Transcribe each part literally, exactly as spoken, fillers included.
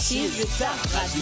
franchise ta radio.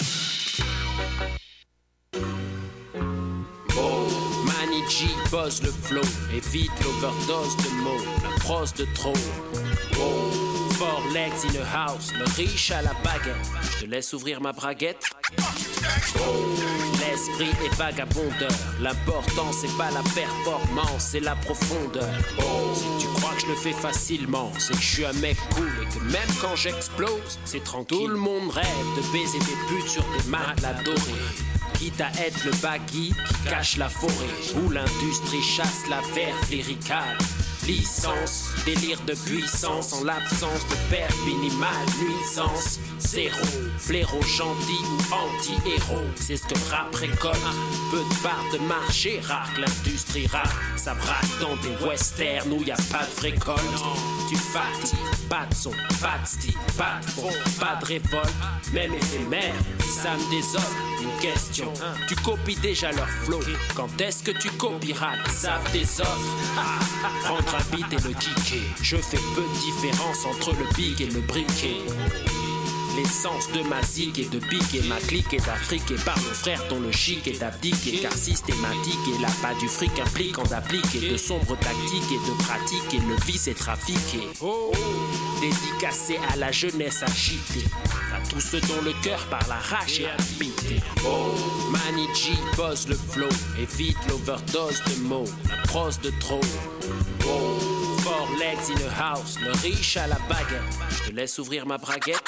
Manny G, buzz le flow, évite l'overdose de mots, la prose de trop. Oh. Four legs in a house, le riche à la baguette. Je te laisse ouvrir ma braguette. Oh. L'esprit est vagabondeur, l'important c'est pas la performance, c'est la profondeur. Oh. Si tu crois que je le fais facilement, c'est que je suis un mec cool et que même quand j'explose, c'est tranquille. Tout le monde rêve de baiser des putes sur des matelas dorés. Quitte à être le baggy qui cache la forêt, où l'industrie chasse la verve lyricale. Licence, délire de puissance en l'absence de père minimal, nuisance. Zéro, blaireau gentil ou anti-héros, c'est ce que le rap récolte. Peu de parts de marché, rare que l'industrie rare. Ça braque dans des westerns où y a pas de récolte. Tu fatigues, pas de son, pas de style, pas de fond, pas de révolte. Même éphémère, ça me désole. Une question, tu copies déjà leur flow. Quand est-ce que tu copieras les saves des autres? Prendre un beat et le kicker. Je fais peu de différence entre le big et le briquet. L'essence de ma zig et de big et ma clique est d'Afrique et par mon frère dont le chic est d'abdiquer. Car systématique et l'appât du fric implique en d'appliquer de sombres tactiques et de pratiques et le vice est trafiqué. Dédicacé à la jeunesse agitée, à tous ceux dont le cœur par la rage est habité. Oh, Manny G, buzz le flow, évite l'overdose de mots, la prose de trop. Oh, four legs in a house, le riche à la baguette. Je te laisse ouvrir ma braguette.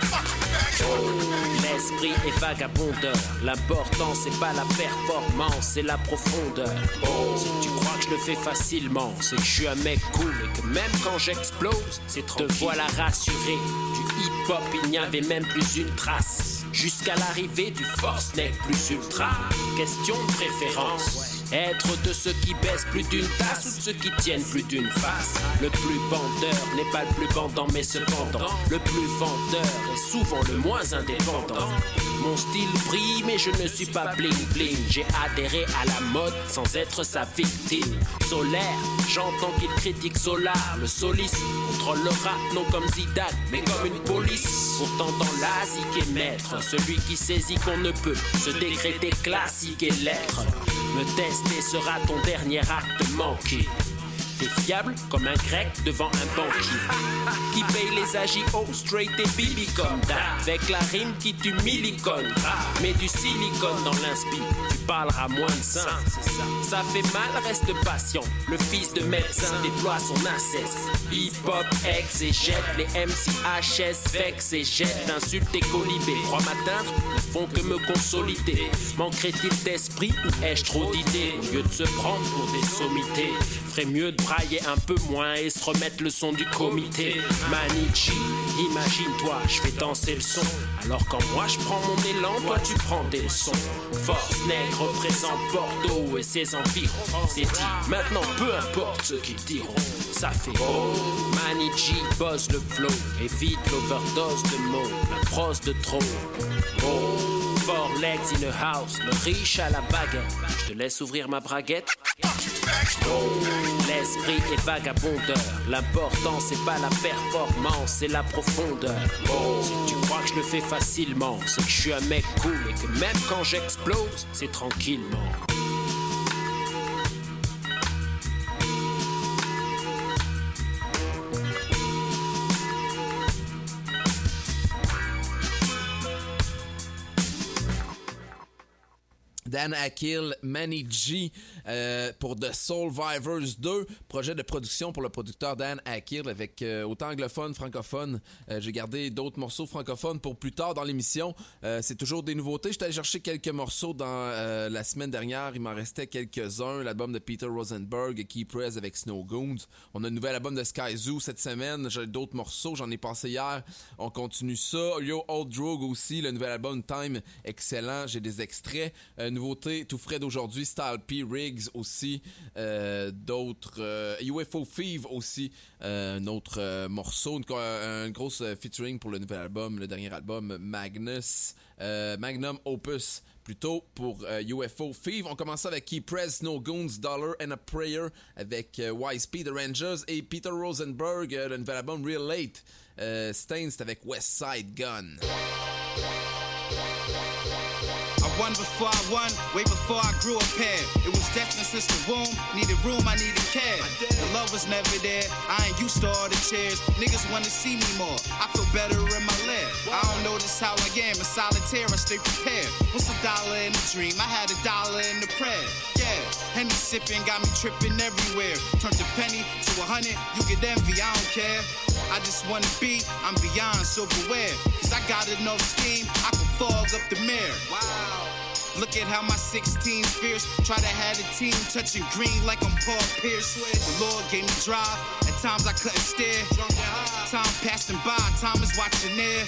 Oh, l'esprit est vagabondeur, l'important c'est pas la performance, c'est la profondeur. Oh, si tu crois que je le fais facilement, c'est que je suis un mec cool et que même quand j'explose, c'est trop. Te voilà rassuré, du hip-hop il n'y avait même plus une trace. Jusqu'à l'arrivée du force neck plus ultra. Question de préférence. Être de ceux qui baissent plus d'une tasse ou de ceux qui tiennent plus d'une face. Le plus bandeur n'est pas le plus bandant, mais cependant le plus vendeur est souvent le moins indépendant. Mon style brille mais je ne suis pas bling bling. J'ai adhéré à la mode sans être sa victime. Solaire, j'entends qu'il critique Solar. Le soliste contrôle le rap non comme Zidane mais comme une police. Pourtant dans l'Asie est maître, celui qui saisit qu'on ne peut se décréter classique et lettres. Me tester sera ton dernier acte manqué. T'es fiable comme un grec devant un banquier qui paye les agios straight et bibi comme d'hab. Avec la rime qui tue millicone, mets du silicone dans l'inspi, tu parleras moins de sein. Ça fait mal, reste patient. Le fils de médecin déploie son inceste. Hip-hop exégète, les M C H S vex et jette d'insultes et colibés. Crois m'atteindre, ne font que me consolider. Manquerait-il d'esprit ou ai-je trop d'idées? Au lieu de se prendre pour des sommités, ferait mieux de brailler un peu moins et se remettre le son du comité. Manny G, imagine-toi, je fais danser le son. Alors quand moi je prends mon élan, toi tu prends des leçons. Force Nègre représente Bordeaux et ses environs. C'est dit, maintenant peu importe ce qu'ils diront. Ça fait oh, Manny G, buzz le flow, évite l'overdose de mots, la prose de trop. Oh, four legs in a house, le riche à la baguette. Je te laisse ouvrir ma braguette. Oh, l'esprit est vagabondeur, l'important c'est pas la performance, c'est la profondeur. Oh, si tu crois que je le fais facilement, c'est que je suis un mec cool et que même quand j'explose, c'est tranquillement. Dan Akill, Manny G euh, pour The Soulvivers deux, projet de production pour le producteur Dan Akill avec euh, autant anglophone, francophone. Euh, j'ai gardé d'autres morceaux francophones pour plus tard dans l'émission. Euh, c'est toujours des nouveautés. J'étais allé chercher quelques morceaux dans euh, la semaine dernière. Il m'en restait quelques-uns. L'album de Peter Rosenberg, Key Press avec Snow Goons. On a un nouvel album de Sky Zoo cette semaine. J'ai d'autres morceaux. J'en ai passé hier. On continue ça. Yo Old Drogue aussi, le nouvel album Time, excellent. J'ai des extraits. Euh, nouveauté tout frais d'aujourd'hui, Style P, Riggs aussi, euh, d'autres, euh, U F O Fever aussi, euh, un autre euh, morceau, une, une grosse featuring pour le nouvel album, le dernier album Magnus, euh, Magnum Opus, plutôt pour euh, U F O Fever. On commence avec Key Press, No Goons, Dollar and a Prayer avec euh, Y S P, The Rangers et Peter Rosenberg, euh, le nouvel album Real Late. Euh, Stains, c'est avec West Side Gun. I won before I won, way before I grew a pair. It was destined since the womb, needed room, I needed care. The love was never there, I ain't used to all the chairs. Niggas wanna see me more, I feel better in my lair. I don't notice how I am, in solitaire, I stay prepared. What's a dollar in a dream? I had a dollar in the prayer. Yeah, Henny sipping got me tripping everywhere. Turned a penny to a hundred, you get envy, I don't care. I just wanna be, I'm beyond silverware. Cause I got enough steam, I can fog up the mirror. Wow. Look at how my sixteen's fierce. Try to have the team touching green like I'm Paul Pierce. The Lord gave me drive, at times I couldn't stare. Time passing by, time is watching there.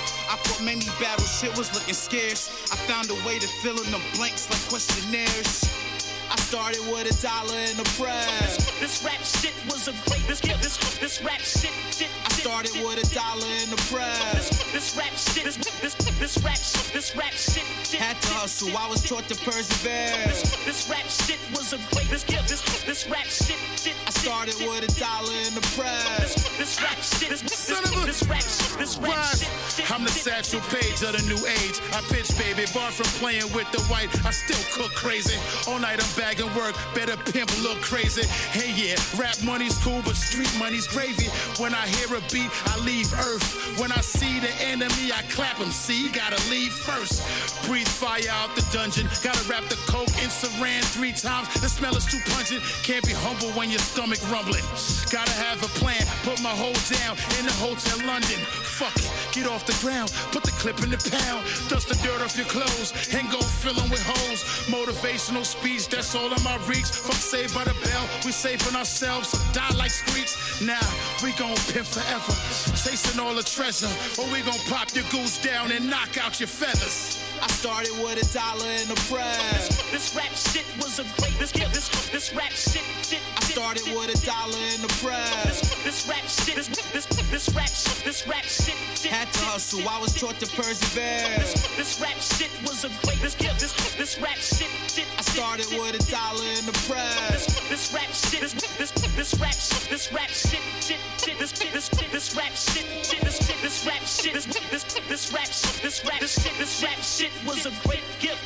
I fought many battles, shit was looking scarce. I found a way to fill in the blanks like questionnaires. I started with a dollar and a prayer. This, this rap shit was a great, this, this, this rap shit, shit. I started with a dollar and a prayer. This, this rap shit, this, this, this rap shit, this rap shit, shit. Had to hustle, I was taught to persevere. This, this rap shit was a great, this, this, this rap shit, shit. I started with a dollar and a prayer. This, this rap shit, this, this, this rap shit, this rap shit, shit. I'm the Satchel Paige of the new age. I pitch, baby, bar from playing with the white. I still cook crazy. All night I'm bagging work, better pimp look crazy. Hey yeah, rap money's cool, but street money's gravy. When I hear a beat, I leave earth. When I see the enemy, I clap him. See, gotta leave first. Breathe fire out the dungeon. Gotta wrap the coke in saran three times. The smell is too pungent. Can't be humble when your stomach rumbling. Gotta have a plan. Put my whole down in the Hotel London. Fuck it, get off the ground. Put the clip in the pound. Dust the dirt off your clothes and go fill them with holes. Motivational speech, that's all I'm my reach. Fuck Saved by the Bell, we saving ourselves, so die like streaks. Now, we gon' pimp forever, chasing all the treasure, or we gon' pop your goose down and knock out your feathers. I started with a dollar and a prayer. This, this rap shit was a great, this, this, this rap shit, shit. I started with a dollar and a prayer. This, this rap shit, this, this, this rap shit, this rap shit, shit. Had to hustle, I was taught to persevere. This, this rap shit was a great, this, this, this rap shit, shit. I started with a dollar and a prayer. This, this rap shit, this, this, this rap shit, this rap shit, shit, shit. This, this, this rap shit, shit, this, this rap shit, this, this, this rap shit, this rap shit, this rap shit was a great gift.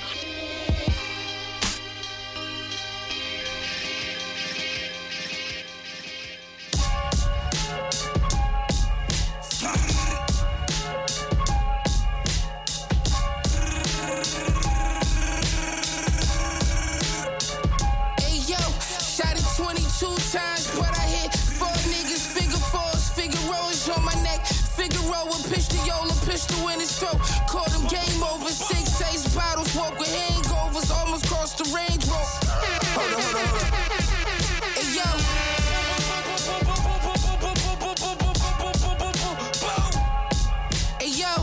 Two times, but I hit four niggas, figure fours, Figaro's on my neck. Figaro with pistola, pistol in his throat. Caught him game over, six, ace bottles, walk with hangovers, almost crossed the Range Rover. Hold on, hold on, hold on. Hey, yo. Hey, yo.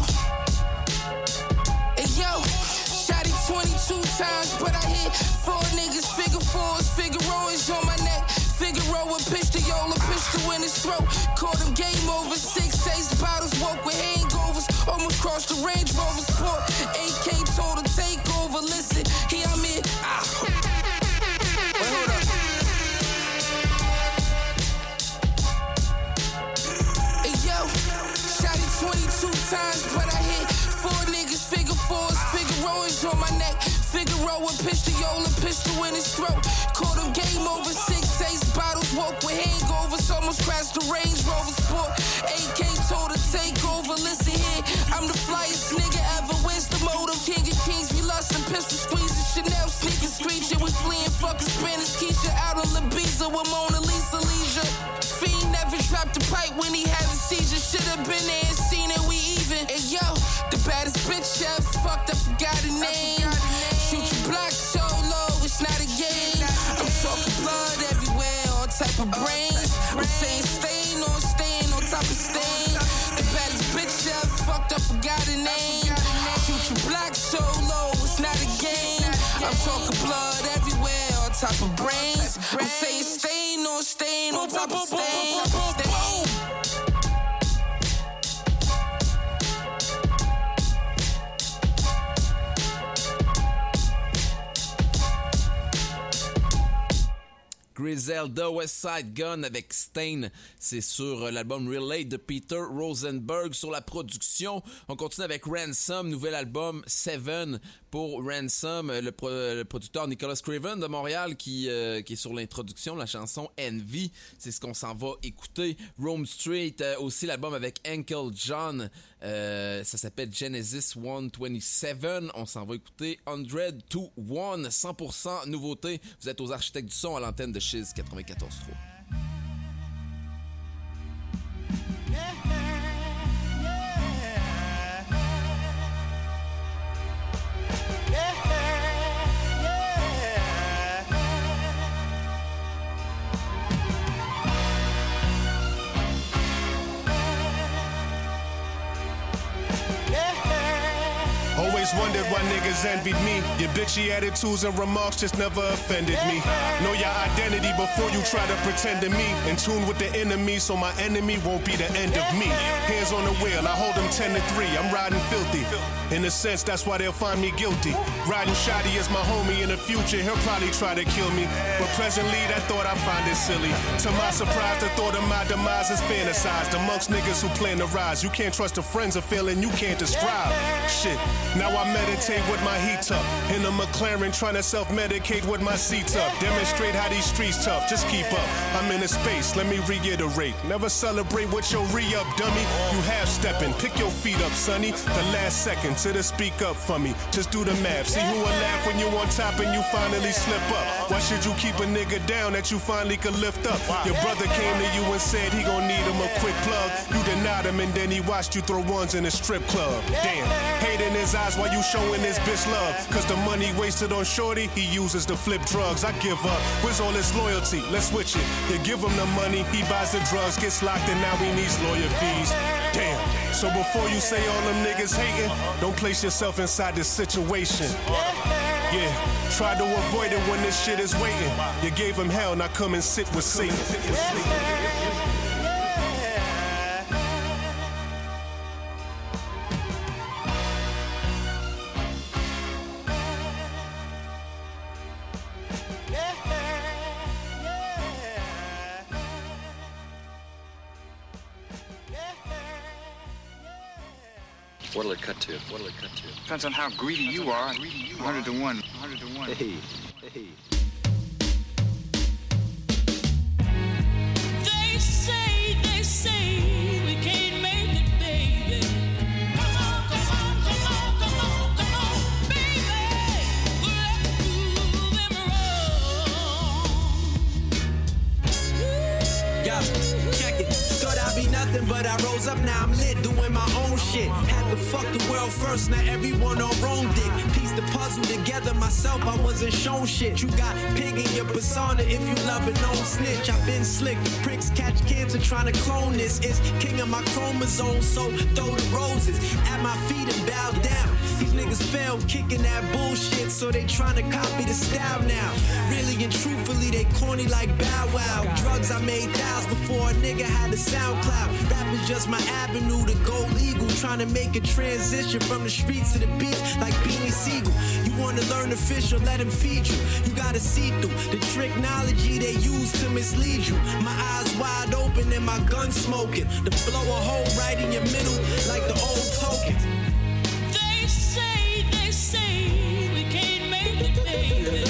Hey, yo. Shot it twenty-two times, but I hit four niggas, figure fours, Figaro's on my neck. Figaro with pistola, pistol in his throat. Caught him game over, six, ace bottles, walk with hangovers, almost crossed the Range Rover Sport. A K told to take over, listen, here I'm in. Ah. Wait, hold up. Hey, yo, shot it twenty-two times, but I hit four niggas, figure fours, Figaro is on my neck. Figaro with pistola, pistol in his throat. Caught him game over, six, ace bottles, walk with hangovers, almost crashed the Range Rover Sport. A K told to take over, listen here, I'm the flyest nigga ever. Where's the motive? King of Kings, we lost some pistol squeezing, Chanel sneakers screeching, we fleeing fucking Spanish Keisha out on Ibiza with Mona Lisa leisure. Fiend never dropped the pipe when he had a seizure. Should've been there and seen it, we even. And yo, the baddest bitch ever fucked, I forgot her name. Shoot your block so low, it's not a game. I'm talking blood everywhere, all type of brains. I'm saying stain on stain on top of stain. The baddest bitch ever fucked, I forgot her name. Shoot your block so low, it's not a game. I'm talking blood everywhere, all type of brains. I'm saying stain on stain on top of stain. Zelda, West Side Gun avec Stain. C'est sur euh, l'album Relate de Peter Rosenberg sur la production. On continue avec Ransom, nouvel album Seven pour Ransom, le, pro- le producteur Nicholas Craven de Montréal qui, euh, qui est sur l'introduction, la chanson Envy. C'est ce qu'on s'en va écouter. Rome Street, euh, aussi l'album avec Uncle John. Euh, ça s'appelle Genesis cent vingt-sept. On s'en va écouter Hundred to One, cent pour cent nouveauté. Vous êtes aux architectes du son à l'antenne de Chiz quatre-vingt-quatorze trois. Always wondered why niggas envied me. Your bitchy attitudes and remarks just never offended me. Know your identity before you try to pretend to me. In tune with the enemy, so my enemy won't be the end of me. Hands on the wheel, I hold them ten to three. I'm riding filthy. In a sense, that's why they'll find me guilty. Riding shoddy is my homie. In the future, he'll probably try to kill me. But presently, that thought I find it silly. To my surprise, the thought of my demise is fantasized. Amongst niggas who plan to rise, you can't trust the friends a feeling you can't describe. Shit. Now I meditate with my heat up. In a McLaren trying to self-medicate with my seats up. Demonstrate how these streets tough, just keep up. I'm in a space, let me reiterate. Never celebrate with your re-up, dummy. You half-stepping, pick your feet up, sonny. The last second to the speak up for me. Just do the math, see who will laugh when you on top and you finally slip up. Why should you keep a nigga down that you finally could lift up? Your brother came to you and said he gon' need him a quick plug. You denied him and then he watched you throw ones in a strip club. Damn, hate in his eyes while you showing this bitch love. Cause the money wasted on shorty, he uses to flip drugs. I give up, where's all this loyalty? Let's switch it. You give him the money, he buys the drugs, gets locked and now he needs lawyer fees. Damn, so before you say all them niggas hating, don't place yourself inside this situation. Yeah, try to avoid it when this shit is waiting. You gave him hell, now come and sit with Satan. What'll it cut to? What'll it cut to? Depends on how greedy you are. one hundred to one. one hundred to one. Hey, hey. They say, they say we can't make it, baby. Come on, come on, come on, come on, come on, baby. Let's prove them wrong. Yo, check it. Thought I'd be nothing, but I rose up, now I'm lit, doing my own shit. Had to fuck the world first, now everyone on wrong dick. Piece the puzzle together myself, I wasn't shown shit. You got pig in your persona if you love it, don't snitch. I've been slick, pricks catch cancer trying to clone this. It's king of my chromosomes, so throw the roses at my feet and bow down. These niggas fail kicking that bullshit, so they trying to copy the style now. Really and truthfully, they corny like Bow Wow. Drugs, I made thousands before a nigga had a SoundCloud. Rap is just my avenue to go legal. Trying to make a transition from the streets to the beach like Beanie Siegel. You wanna learn the fish or let him feed you. You gotta see through the technology they use to mislead you. My eyes wide open and my gun smoking. To blow a hole right in your middle like the old tokens. They say, they say we can't make it, baby.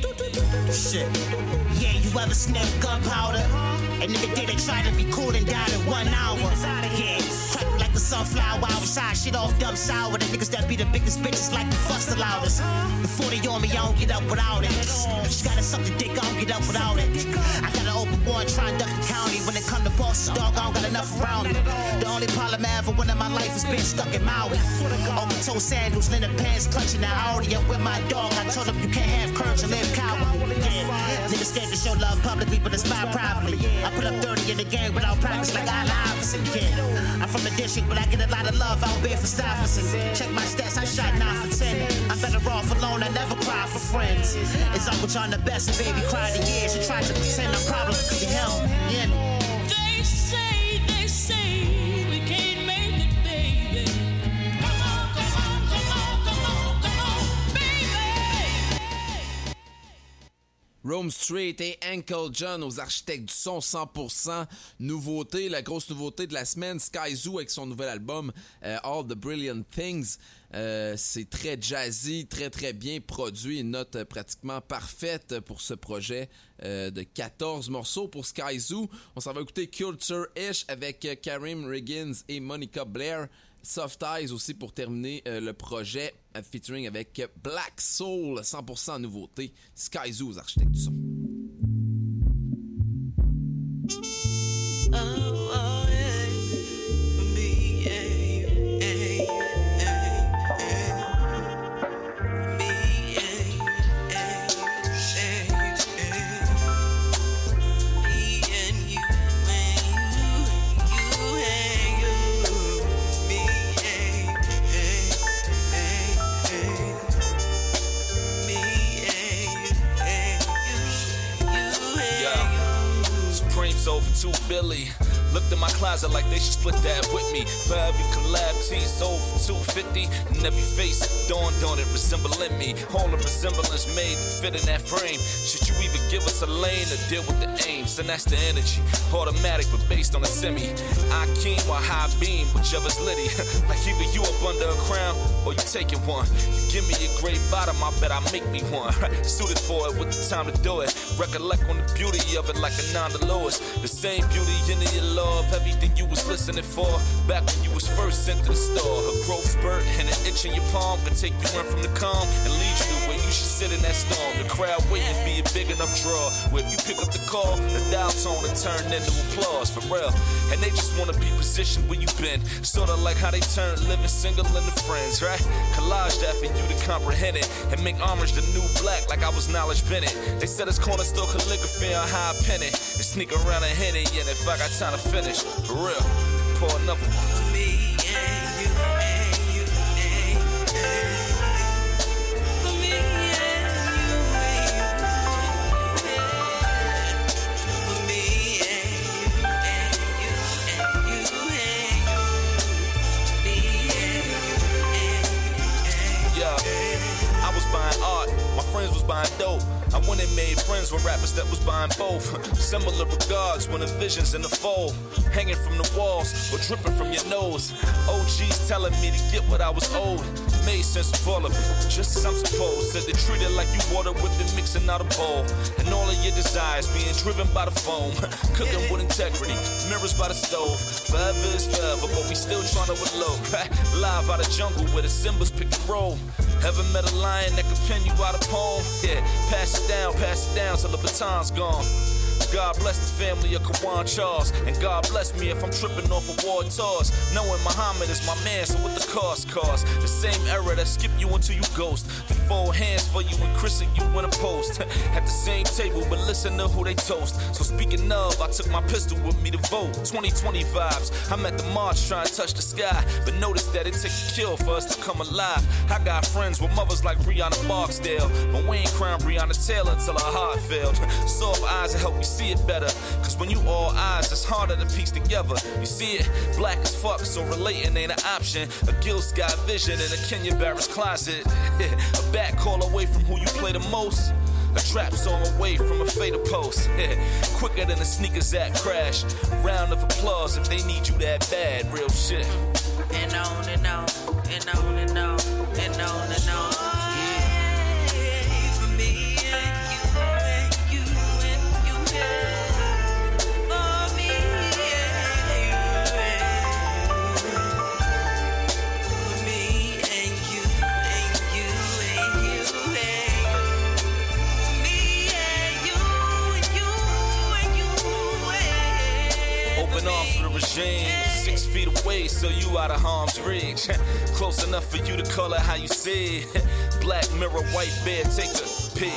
Shit. Yeah, you ever sniff gunpowder? A nigga did it, try to be cool and died in one hour. Yeah, crack like the sunflower outside, shit off dumb sour. The niggas that be the biggest bitches like the fuss the loudest. Before they on me, I don't get up without it. Just gotta suck the dick, I don't get up without it. I got an open one, try and duck the county. When it come to bosses, dog, I don't got enough around it. The only problem I ever won in my life has been stuck in Maui. Open toe sandals, linen pants, clutching the Audi. I'm with my dog, I told him you can't have courage and live coward. Yeah, niggas scared to show love publicly, but it's my privately. I put up thirty in the game without practice like I Iverson, kid. I'm from the district, but I get a lot of love out there for Stuyvesant. Check my stats, I shot nine for ten. I'm better off alone, I never cry for friends. It's Uncle John the best, and baby cried in years. She tried to pretend I'm probably the hell. Yeah. They say, they say we can't make it, baby. Come on, come on, come on, come on, come on, baby. Rome Street et Uncle John aux architectes du son cent pour cent. Nouveauté, la grosse nouveauté de la semaine, Sky Zoo avec son nouvel album euh, All the Brilliant Things. Euh, c'est très jazzy, très très bien produit, une note pratiquement parfaite pour ce projet euh, de quatorze morceaux pour Sky Zoo. On s'en va écouter Culture-ish avec euh, Karim Riggins et Monica Blair. Soft Eyes aussi pour terminer euh, le projet euh, featuring avec Black Soul, cent pour cent nouveauté. Sky Zoo aux architectes du son. Oh, oh, yeah. Me, yeah, yeah, yeah, yeah. Me, yeah, yeah, yeah, yeah. Me and you, and you, you and you. Me, yeah, yeah, yeah, yeah. Me, yeah, yeah, you, you and you. Supreme sold for two Billy. Looked in my closet like they should split that with me. For every collab T sold for two fifty. And every face dawned on it resembling me. All the resemblance made to fit in that frame. Should you even give us a lane to deal with the aims? And that's the energy. Automatic but based on a semi. I keen while high beam, whichever's litty. Like either you up under a crown or you taking one. You give me a great bottom, I bet I make me one. Suited for it with the time to do it. Recollect on the beauty of it like a Nanda Lewis. The same beauty in your love, everything you was listening for. Back when you was first sent to the store. A growth spurt and an itch in your palm could take you in from the calm and lead you to where you should sit in that storm. The crowd waiting be a big enough draw. Where if you pick up the call, the dial tone will turn into applause for real. And they just wanna be positioned where you been. Sorta like how they turned living single into friends, right? Collage that for you to comprehend it and make homage to new black like I was Knowledge Bennett. They said it's corner store calligraphy on how I pen it. And sneak around and hit it, and if I got time to finish, for real, pour another one. Me and you and you and you. For me and you and you. For me and you and you and you and you. Me and you and you. Yeah, I was buying art, my friends was buying dope. I went and made friends with rappers that was buying both. Similar regards when the vision's in the fold. Hanging from the walls or dripping from your nose. O Gs telling me to get what I was owed. Made sense of all of it, just as I'm supposed. Said they treat it like you water whipped and mixing out a bowl. And all of your desires being driven by the foam. Cooking with integrity, mirrors by the stove. Forever is forever, but we still trying to elope. Live out of jungle where the Simbas pick and roll. Ever met a lion that could pen you out a poem? Yeah, pass it down, pass it down till the baton's gone. God bless the family of Kawan Charles. And God bless me if I'm tripping off of war tours. Knowing Muhammad is my man, so what the cost cost? The same era that skip you until you ghost. The fold hands for you and christen you in a post. At the same table, but listen to who they toast. So speaking of, I took my pistol with me to vote. twenty twenty vibes, I'm at the march trying to touch the sky. But notice that it takes a kill for us to come alive. I got friends with mothers like Breonna Barksdale. But we ain't crowned Breonna Taylor until her heart failed. Soft eyes to help you see it better. Cause when you all eyes, it's harder to piece together. You see it, black as fuck, so relating ain't an option. A Gil Scott vision in a Kenya Barris closet. A back call away from who you play the most. A trap song away from a fatal post. Quicker than a sneakers app crash. Round of applause if they need you that bad. Real shit. And on and on, and on and on, and on and on. Yeah, for me and you and you and you and for me and you and for me and you and you and you and me and you and you and you and Open arms for the regime. Six feet away, so you out of harm's reach. Close enough for you to call it how you see it. Black mirror, white bear, take a peek.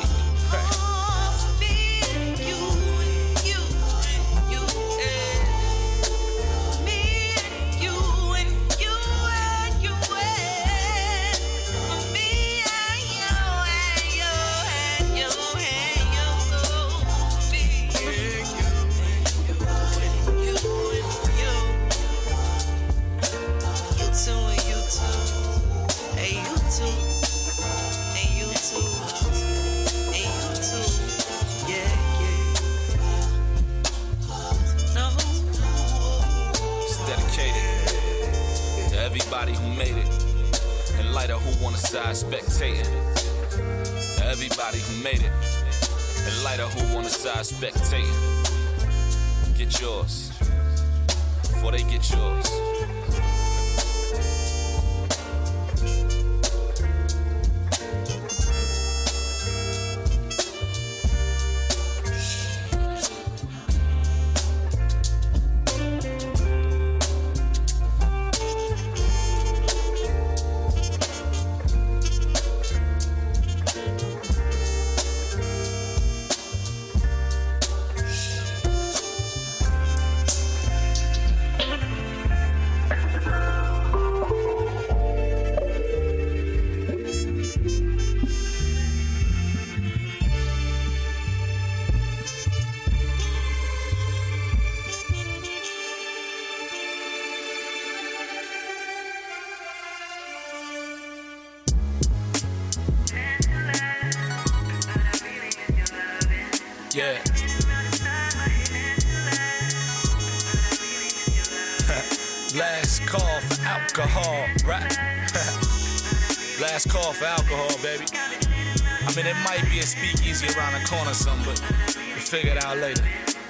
Hey, you too. Hey, you too. Hey, you too. everybody who made it, and lighter who on the side spectating. Everybody who made it, and lighter who on the side spectating. Get yours before they get yours. Yeah. Last call for alcohol, right? Last call for alcohol, baby. I mean, it might be a speakeasy around the corner, some, but we'll figure it out later.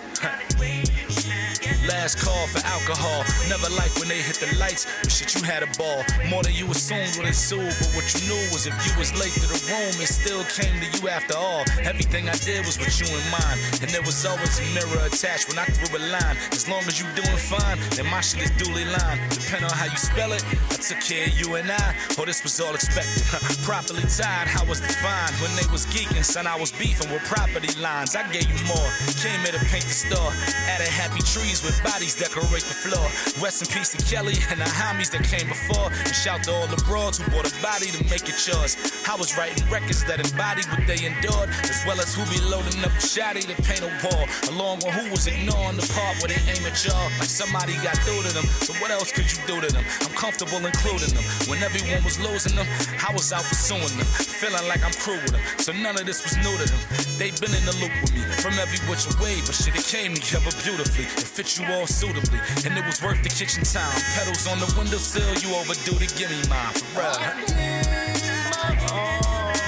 Last call for alcohol. Never liked when they hit the lights, but shit, you had a ball. More than you assumed when it sued, but what you knew was if you was late to the room, it still came to you after all. Everything I did was with you in mind, and there was always a mirror attached when I threw a line. As long as you doing fine, then my shit is duly lined. Depending on how you spell it, I took care of you and I. Oh, this was all expected. Properly tied, how was defined. When they was geeking, son, I was beefing with property lines. I gave you more. Came here to paint the store. Added happy trees with bodies decorate the floor. Rest in peace to Kelly and the homies that came before. And shout to all the broads who bought a body to make it yours. I was writing records that embodied what they endured, as well as who be loading up a shotty to paint a wall. Along with who was ignoring the part where they aim at y'all. Like somebody got through to them, so what else could you do to them? I'm comfortable including them. When everyone was losing them, I was out pursuing them. Feeling like I'm crew with them, so none of this was new to them. They been in the loop with me from every which way, but shit, it came together beautifully. It fit you all suitably, and it was worth the kitchen time. Pedals on the windowsill, you overdue to give me mine, for real. I did my all.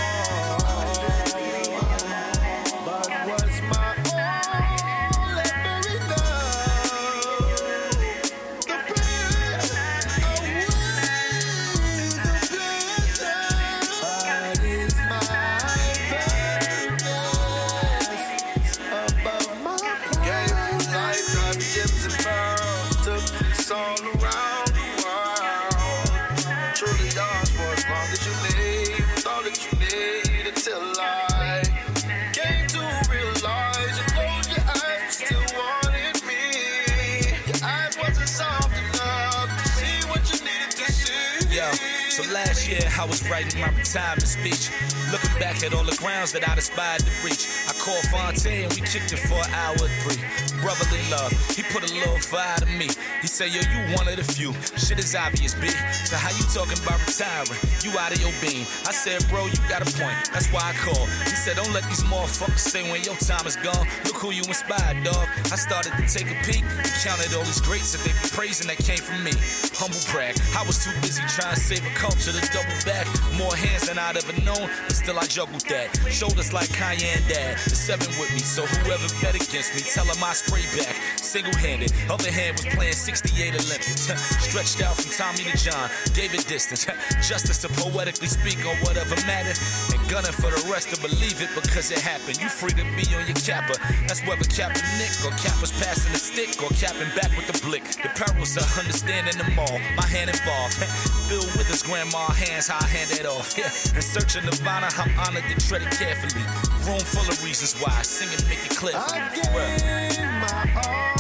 So last year I was writing my retirement speech, looking back at all the grounds that I'd aspired to reach. I called Fontaine and we kicked it for an hour or three. Brotherly love, he put a little fire to me. He said, yo, you one of the few. Shit is obvious, B. So how you talking about retiring? You out of your beam. I said, bro, you got a point. That's why I called. He said, don't let these motherfuckers say when your time is gone. Look who you inspired, dog. I started to take a peek and counted all these greats that they be praising that came from me. Humble brag. I was too busy trying to save a culture to double back. More hands than I'd ever known, but still I juggled that. Shoulders like Kanye and Dad. The seven with me, so whoever bet against me, tell him I spray back. Single-handed. Other hand was playing sixty-eight Olympics. Stretched out from Tommy to John. Gave it distance. Justice to poetically speak on whatever mattered. And gunning for the rest to believe it because it happened. You free to be on your capper. That's whether capping Nick or cappers passing the stick or capping back with the blick. The perils of understanding them all. My hand involved. Bill Withers, grandma hands, how I hand it off. Yeah. In search of Nirvana, I'm honored to tread it carefully. Room full of reasons why I sing and make it clear for me. I gave my all.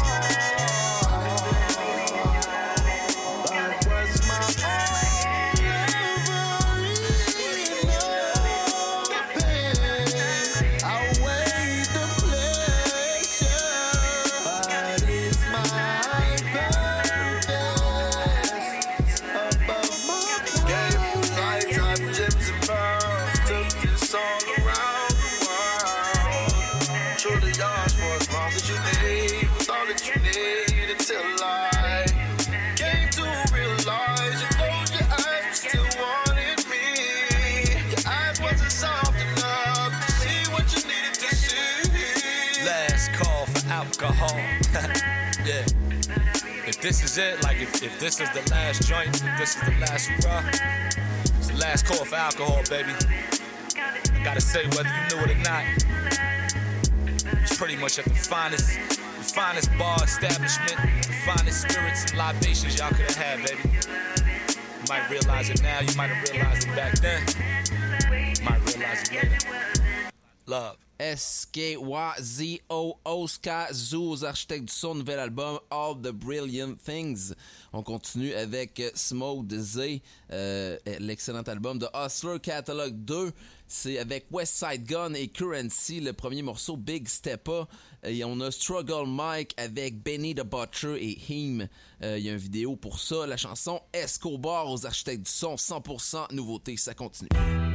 if this is it, like if, if this is the last joint, if this is the last hurrah, it's the last call for alcohol, baby. I gotta say, whether you knew it or not, it's pretty much at the finest, the finest bar establishment, the finest spirits and libations y'all could have had, baby. You might realize it now, you might have realized it back then. You might realize it later. Love. S K Y Z O, Oscar Zoo, aux architectes du son, nouvel album All the Brilliant Things. On continue avec Smoke Z, euh, l'excellent album de Hustler Catalog deux. C'est avec Westside Gun et Currency, le premier morceau Big Steppa. Et on a Struggle Mike avec Benny the Butcher et Him. Il euh, y a une vidéo pour ça. La chanson Escobar aux architectes du son, cent pour cent nouveauté. Ça continue.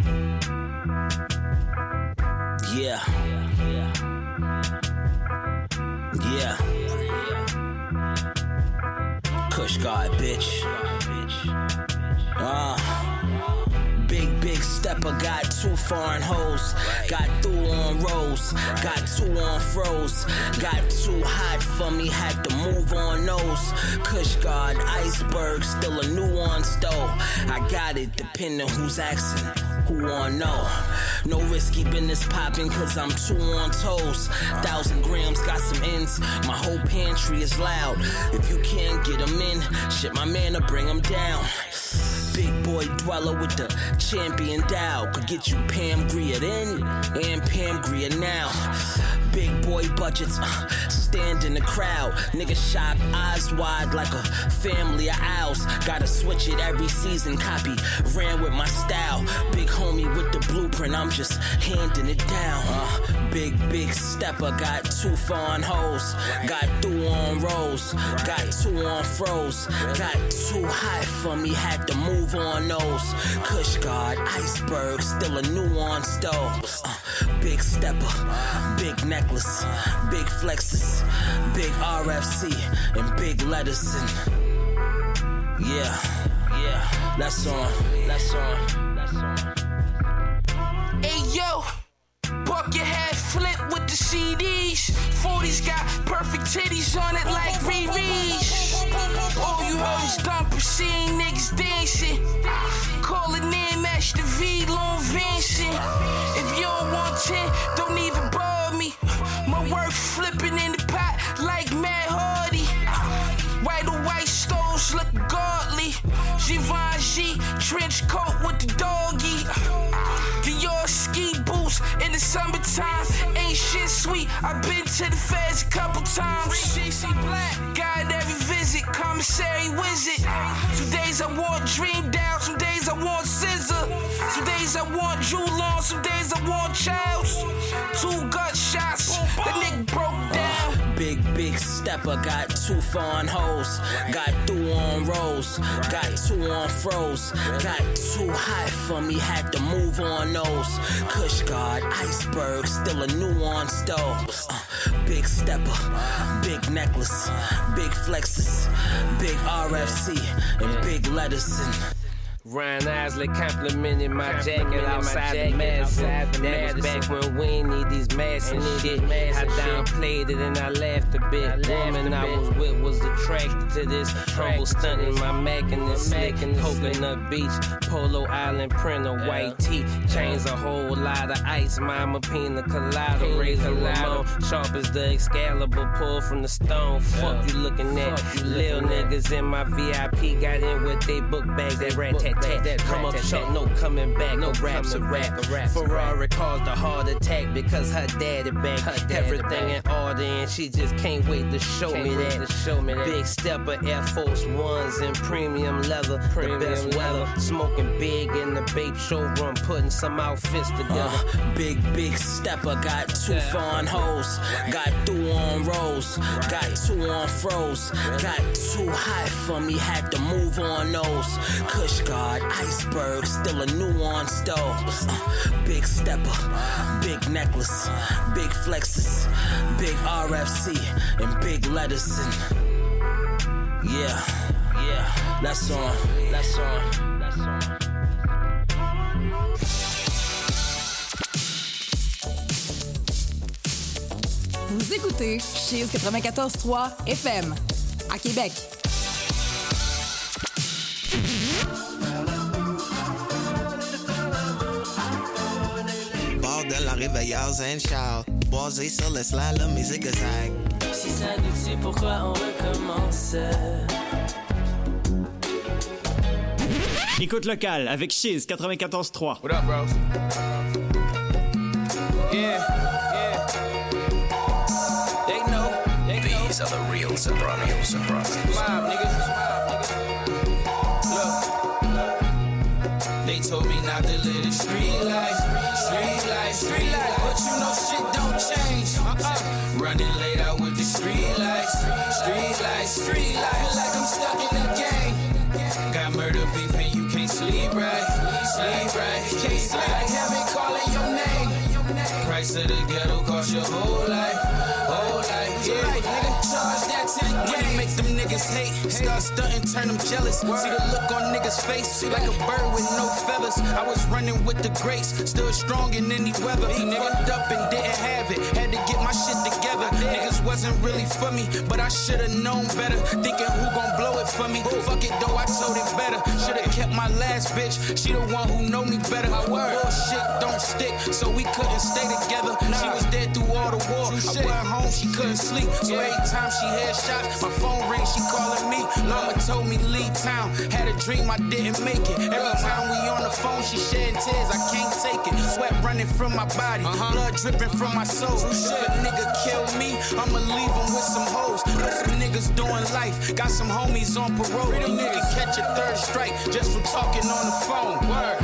Yeah. Yeah. Kush God, bitch. Uh. Big, big stepper, got two foreign hoes. Got through on rolls, got two on froze. Got too hot for me, had to move on those. Kush guard, iceberg, still a nuance though. I got it, depending who's asking, who wanna know. No risky business popping, cause I'm two on toes. Thousand grams, got some ends, my whole pantry is loud. If you can't get them in, shit, my man will bring them down. Big boy dweller with the champion Dow. Could get you Pam Grier then and Pam Grier now. Big boy budgets, uh, stand in the crowd. Nigga shock, eyes wide like a family of owls. Gotta switch it every season, copy, ran with my style. Big homie with the blueprint, I'm just handing it down. Uh, big, big stepper, got two foreign hoes. Got through on rolls, got two on froze. Got too high for me, had to move on those. Kush guard, iceberg, still a nuance though. Uh, big stepper, big neck. Big flexes, big R F C, and big letters. And yeah, yeah, that's on, that's on, that's on. Hey yo, buck your head, flip with the C Ds. forties got perfect titties on it like Riri's. All you hoes dumpers, seeing niggas dancing. Call it near match the V, Long Vincent. If you don't want ten, don't even bother me. My work flipping in the pot like Matt Hardy. White or white stones look godly. Givenchy trench coat with the doggy. Dior ski boots in the summertime. Ain't shit sweet. I've been to the feds a couple times. Got every visit, commissary wizard. Some days I want Dream Down, some days I want Scissor. Some days I want Jewel on, some days I want Childs. Two gunshots, the nigga broke down. Big, big stepper, got two foreign hoes. Got through on rolls, got two on froze. Got too high for me, had to move on those. Kush guard, iceberg, still a nuance though. Uh, big stepper, big necklace, big flexes, big R F C, and big letters. And Ryan Isley complimented my jacket outside the Madison. That was back when we ain't need these masks and shit. I downplayed it and I laughed a bit. Woman I was with was attracted to this. Humble stunting my Mac and this slick and Coconut Beach. Polo Island print of white tee. Chains a whole lot of ice. Mama pina colada. Razor Ramon. Sharp as the Excalibur pulled from the stone. Fuck you looking at. Lil niggas in my V I P got in with they book bags. That rat tat tat. Come up short, no coming back. No raps a rap. Ferrari caused a heart attack because her daddy back. Everything in order and she just can't wait to show me that. Show me that. Big stepper, Air Force Ones in premium leather. The best weather. Smoking big in the Bape showroom, putting some outfits together. Uh, big, big stepper, got two foreign hoes. Got through on rolls, got two on froze. Got too high for me, had to move on those. Kush guard, iceberg, still a nuance though. Uh, big stepper, big necklace, big flexes, big R F C, and big letters. And yeah, yeah, that's on, that's on, that's on. Vous écoutez Cheese quatre-vingt-quatorze trois F M à Québec. dans réveilleurs and shout. Boisé sur le slide, la musique est zag. Si ça nous tue, pourquoi on recommence? Écoute locale avec Shiz quatre-vingt-quatorze trois. What up, bros? Yeah, yeah. They know, they know. These are the real Sopranos, Sopranos. Smile, niggas, smile, niggas. Look, they told me not to live the street life, street life, street life. But you know shit don't change. Uh-uh. Running late out with the street lights, street lights, street lights. Feel like I'm stuck in the game. Got murder beef and you can't sleep right, sleep right, can't sleep. Like heaven calling your name. Price of the ghetto cost your whole life, whole life. Yeah, life, nigga. Charge that to the game. Make them niggas hate. Start stunting, turn them jealous. See the look on niggas' face, like a bird with no feathers. I was running with the grace, still strong in any weather. Fucked up and didn't have it. Had to get my shit together. Niggas wasn't really for me, but I should've known better. Thinking who gon' blow it for me? Fuck it though, I told it better. Should've kept my last bitch. She the one who know me better. My word, bullshit don't stick, so we couldn't stay together. She was dead through all the war. I went home, she couldn't sleep. So every time she had shots, my phone rings, she calling me. Mama told me leave town. Had a dream, I didn't make it. Every time we on the phone, she shedding tears. I can't take it. Sweat running from my body, blood dripping from my soul. If a nigga kill me, I'ma leave him with some hoes. Know some niggas doing life, got some homies on parole. Pretty nigga catch a third strike just from talking on the phone. Word.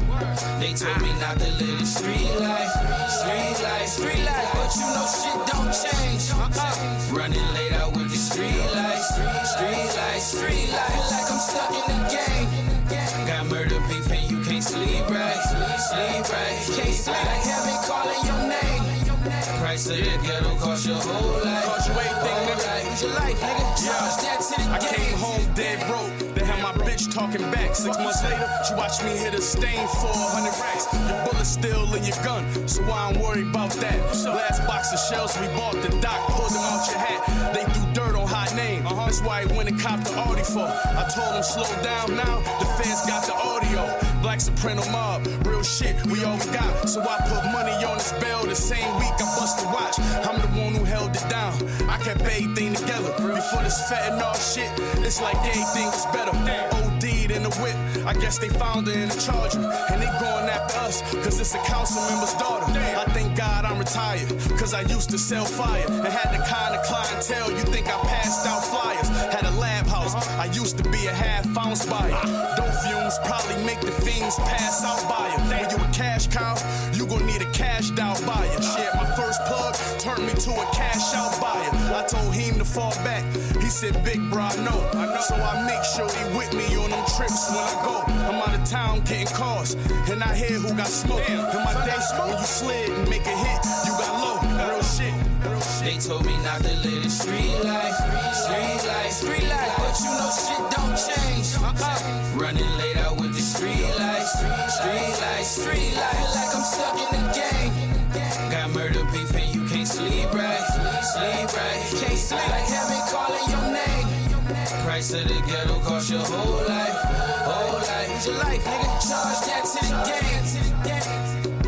They told me not to live the street life, street life, street life. But you know shit don't change. Uh-uh. Running late out with the street lights, street lights, street lights. Feel like I'm stuck in the game. Got murder beef and you can't sleep right, sleep right, can't sleep. Like heaven calling your name. Price of the ghetto cost your whole life, cost you everything, nigga. Lose your life, nigga. Charge that to the game. I came home dead broke. They had my bitch talking back. Six months later, she watched me hit a stain for a hundred racks. Your bullet's still in your gun, so I don't worry about that. Last box of shells we bought, the doc pulled them out your hat. They threw dirt on hot name. That's why he went and copped the Audi for. I told him slow down now. The fans got the audio. Black Soprano mob, real shit, we all we got. So I put money on his bail the same week I bust the watch. I'm the one who held it down. I kept everything together. Before this fentanyl shit, it's like everything was better. O D'd in the whip, I guess they found her in the Charger. And they going after us, cause it's a council member's daughter. I thank God I'm retired, cause I used to sell fire. And had the kind of clientele you think I passed out flyers. Had a lab house, I used to be a half ounce buyer. Dope fumes probably make the fiends pass out by you. When you a cash cow, you gon' need a cashed out buyer. Shit, my first plug turned me to a cash out buyer. I told him to fall back, he said, big bro, I know. So I make sure he with me on them trips when I go. I'm out of town getting cars, and I hear who got smoked. In my day, when you slid and make a hit, you got low. Real shit. They told me not to live the street life, street life, street life. But you know shit don't change. Uh-uh. Running late out with the street lights, street lights, street lights. Feel like I'm stuck in the game. Got murder beef and you can't sleep right, sleep right, can't sleep. Like heaven calling your name. Price of the ghetto cost your whole life, whole life. Lose your life, nigga. Charge that to the game, to the game.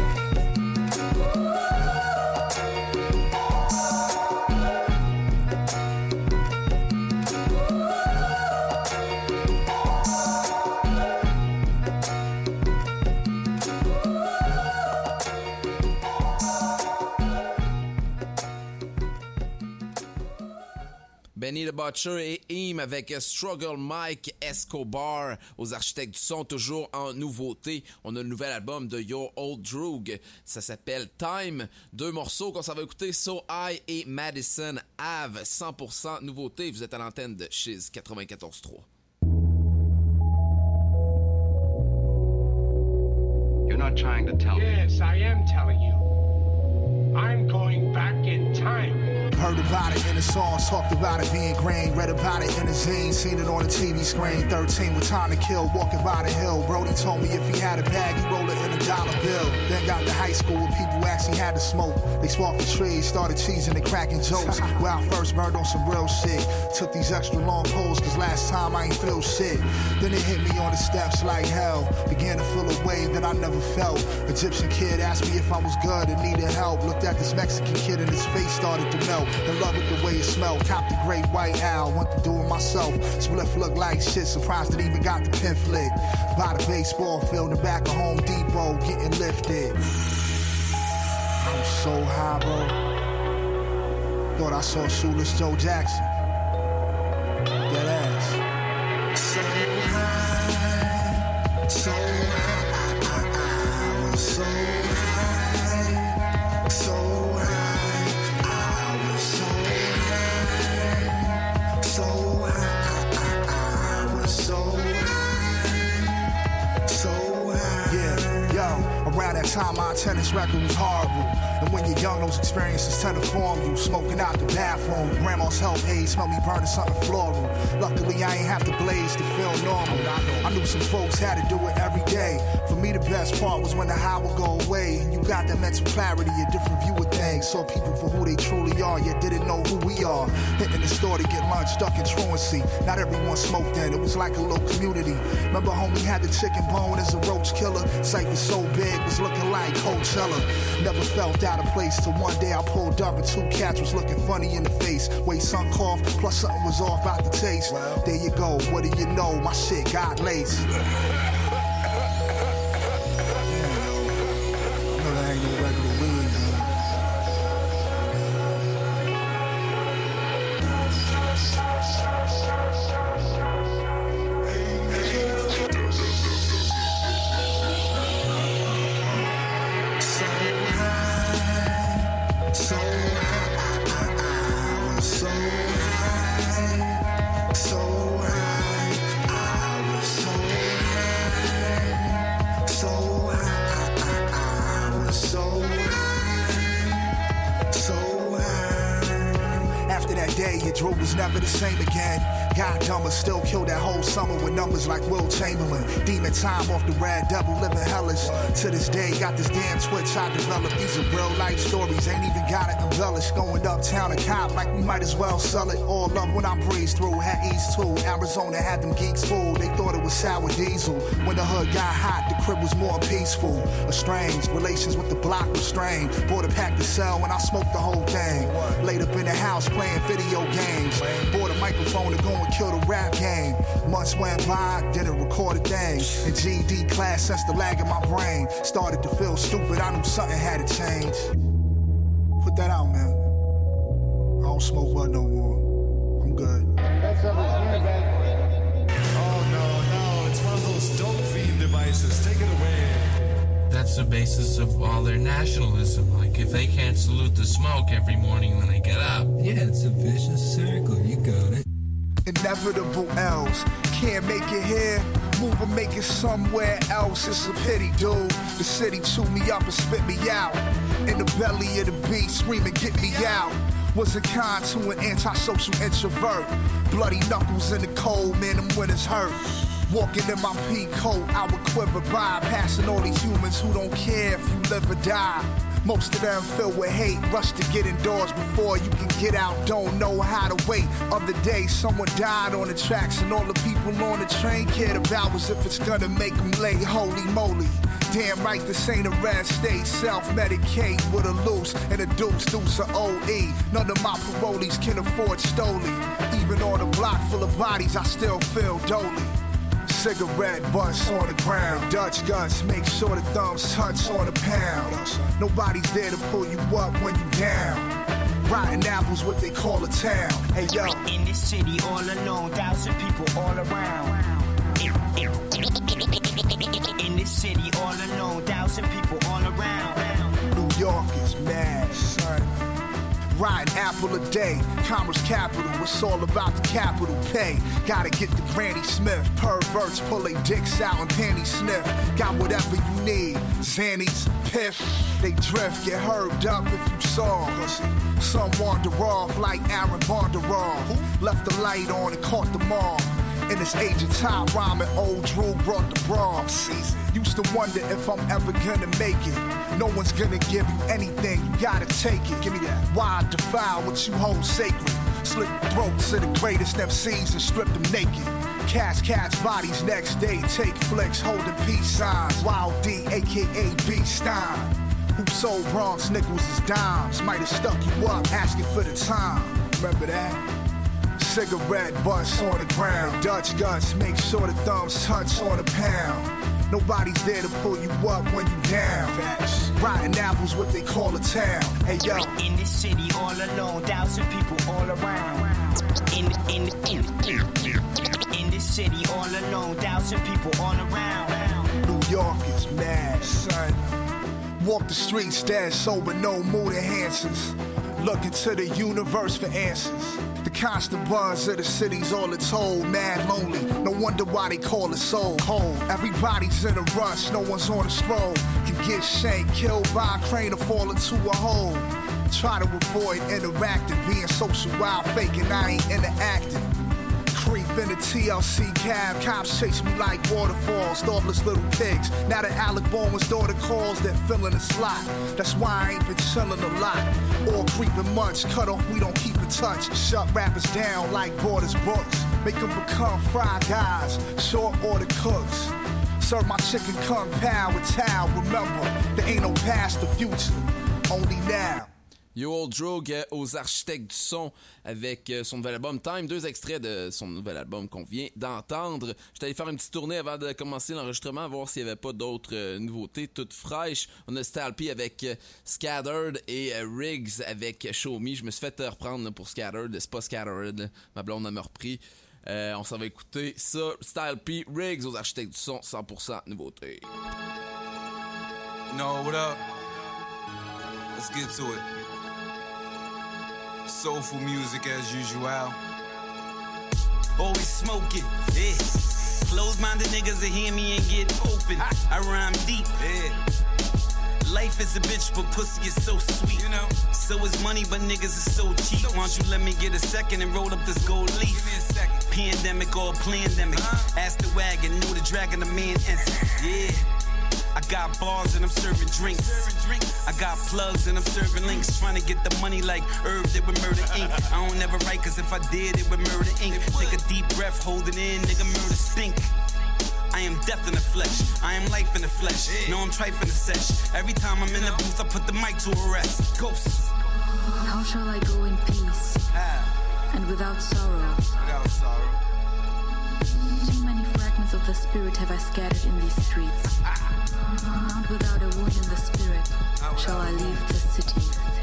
Benny the Butcher et Eam avec Struggle Mike Escobar aux architectes du son, toujours en nouveauté. On a le nouvel album de Your Old Droog. Ça s'appelle Time. Deux morceaux qu'on s'en va écouter, So High et Madison Ave. cent pour cent nouveauté. Vous êtes à l'antenne de Shiz quatre-vingt-quatorze trois. You're not trying to tell me. Yes, I am telling you. I'm going back in time. Heard about it in the songs, talked about it being green. Read about it in the zine, seen it on the T V screen. thirteen with time to kill, walking by the hill. Brody told me if he had a bag, he rolled it in a dollar bill. Then got to high school where people actually had to smoke. They sparked the trees, started cheesing and cracking jokes. Where I first burned on some real shit. Took these extra long pulls, cause last time I ain't feel shit. Then it hit me on the steps like hell. Began to feel a wave that I never felt. Egyptian kid asked me if I was good and needed help. Looked at this Mexican kid and his face started to melt. In love with the way it smelled. Copped the great white owl, went to do it myself. Spliff looked like shit, surprised it even got the pin flick. By the baseball field in the back of Home Depot, getting lifted. I'm so high, bro. Thought I saw Shoeless Joe Jackson. That ass. So high, so high, I was so high, so high, I was so high, so high, I was so high, so high. Yeah, yo, around that time my attendance record was horrible. And when you're young, those experiences tend to form you. Smoking out the bathroom, grandma's health aid, smell me burning something floral. Luckily, I ain't have to blaze to feel normal. I knew some folks had to do it every day. For me, the best part was when the high would go away. And you got that mental clarity, a different view of things. Saw people for who they truly are, yet didn't know who we are. Hitting the store to get lunch, stuck in truancy. Not everyone smoked then, it was like a little community. Remember homie had the chicken bone as a roach killer. Sight was so big, was looking like Coachella. Never felt out of place till one day I pulled up and two cats was looking funny in the face. Way sun cough, plus something was off about the taste. Well, there you go, what do you know? My shit got laced. Yeah, no, that ain't no regular weed, man. Drew was never the same again. God dumber still killed that whole summer with numbers like Will Chamberlain. Demon time off the Red Devil, living hellish. To this day, got this damn Twitch I developed. These are real life stories, ain't even gotta embellish. Going uptown a cop like we might as well sell it. All up when I breezed through, had East too. Arizona had them geeks fooled, they thought it was sour diesel. When the hood got hot, the crib was more peaceful. Estranged, relations with the block were strained. Bought a pack to sell when I smoked the whole thing. Laid up in the house playing video games. Bought a microphone to go and kill the rap game. Months went by, didn't record a thing. In G E D class, sensed the lag in my brain. Started to feel stupid, I knew something had to change. Put that out, man. I don't smoke bud no more. I'm good. That's up to Oh, no, no. It's one of those dope feed devices. Take it away. That's the basis of all their nationalism. Like, if they can't salute the smoke every morning when they get up. Yeah, it's a vicious circle. You got it. Inevitable L's. Can't make it here. Move and make it somewhere else. It's a pity, dude. The city chewed me up and spit me out. In the belly of the beast, screaming, get me out. Wasn't kind to an antisocial introvert. Bloody knuckles in the cold, man, them winters hurt. Walking in my pea coat, I would quiver by, passing all these humans who don't care if you live or die. Most of them filled with hate, rush to get indoors before you can get out, don't know how to wait. Other day, someone died on the tracks, and all the people on the train cared about was if it's gonna make them late. Holy moly. Damn right, this ain't a red state. Self-medicate with a loose and a deuce, deuce of O E. None of my parolees can afford Stoli. Even on a block full of bodies, I still feel dolly. Cigarette butts on the ground. Dutch guts, make sure the thumbs touch on the pound. Nobody's there to pull you up when you down. Rotten apples, what they call a town. Hey yo. In this city, all alone, thousand people all around. In this city, all alone, thousand people all around. New York is mad, son. Riding apple a day, commerce capital, it's all about the capital pay. Gotta get the Granny Smith, perverts pull their dicks out and panty sniff. Got whatever you need, Xannies, piff, they drift, get herbed up if you saw. Some wander off like Aaron Bondarov. Left the light on and caught them off. In this age of time, rhyming, old Drew brought the Bronx. Used to wonder if I'm ever gonna make it. No one's gonna give you anything, you gotta take it. Give me that. Why defile what you hold sacred? Slit throats of the greatest M Cs and strip them naked. Cats, cats, bodies next day, take flicks, holding peace signs. Wild D, aka B Stein. Who sold Bronx nickels as dimes? Might have stuck you up, asking for the time. Remember that? Cigarette butts on the ground. Dutch guts, make sure the thumbs touch on the pound. Nobody's there to pull you up when you down. Facts. Rotten apples, what they call a town. Hey yo. In this city, all alone, thousand people all around. In in in in, in this city, all alone, thousand people all around. New York is mad, son. Walk the streets dead sober, no mood enhancers. Look into the universe for answers. The constant buzz of the city's all it's told. Mad lonely, no wonder why they call it so cold. Everybody's in a rush, no one's on a stroll. Can get shanked, killed by a crane or fall into a hole. Try to avoid interacting, being social while faking I ain't interacting. Creep in the T L C cab, cops chase me like waterfalls, thoughtless little pigs. Now that Alec Baldwin's daughter calls, they're filling the slot. That's why I ain't been chillin' a lot. Or creeping much, cut off, we don't keep in touch. Shut rappers down like Borders books. Make them become fry guys, short order cooks. Serve my chicken kung pao with towel. Remember, there ain't no past or future, only now. Yo Old Drogue aux architectes du son avec son nouvel album Time, deux extraits de son nouvel album qu'on vient d'entendre. J'étais allé faire une petite tournée avant de commencer l'enregistrement, voir s'il n'y avait pas d'autres euh, nouveautés toutes fraîches. On a Style P avec euh, Scattered et euh, Riggs avec Show Me. Je me suis fait euh, reprendre là, pour Scattered, c'est pas Scattered, là. Ma blonde m'a repris. Euh, on s'en va écouter ça. Style P, Riggs aux architectes du son, cent pour cent nouveauté. No, what up? Let's get to it. Soulful music as usual. Always smoking, yeah. Close-minded niggas that hear me and get open. I rhyme deep, yeah. Life is a bitch, but pussy is so sweet. You know, so is money, but niggas is so cheap. So Why don't you let me get a second and roll up this gold leaf? Give me a second. Pandemic or pandemic. Uh-huh. Ask the wagon, knew the dragon, the man entered. Yeah. I got bars and I'm serving drinks. I got plugs and I'm serving links. Trying to get the money like Herb did with Murder Incorporated. I don't never write cause if I did it would Murder Incorporated. Take a deep breath, hold it in, nigga murder stink. I am death in the flesh, I am life in the flesh. No, I'm trife in the sesh. Every time I'm in the booth I put the mic to a rest. Ghosts. How shall I go in peace and without sorrow? Without sorrow. Too many fragments of the spirit have I scattered in these streets. Not without a wound in the spirit shall I leave the city.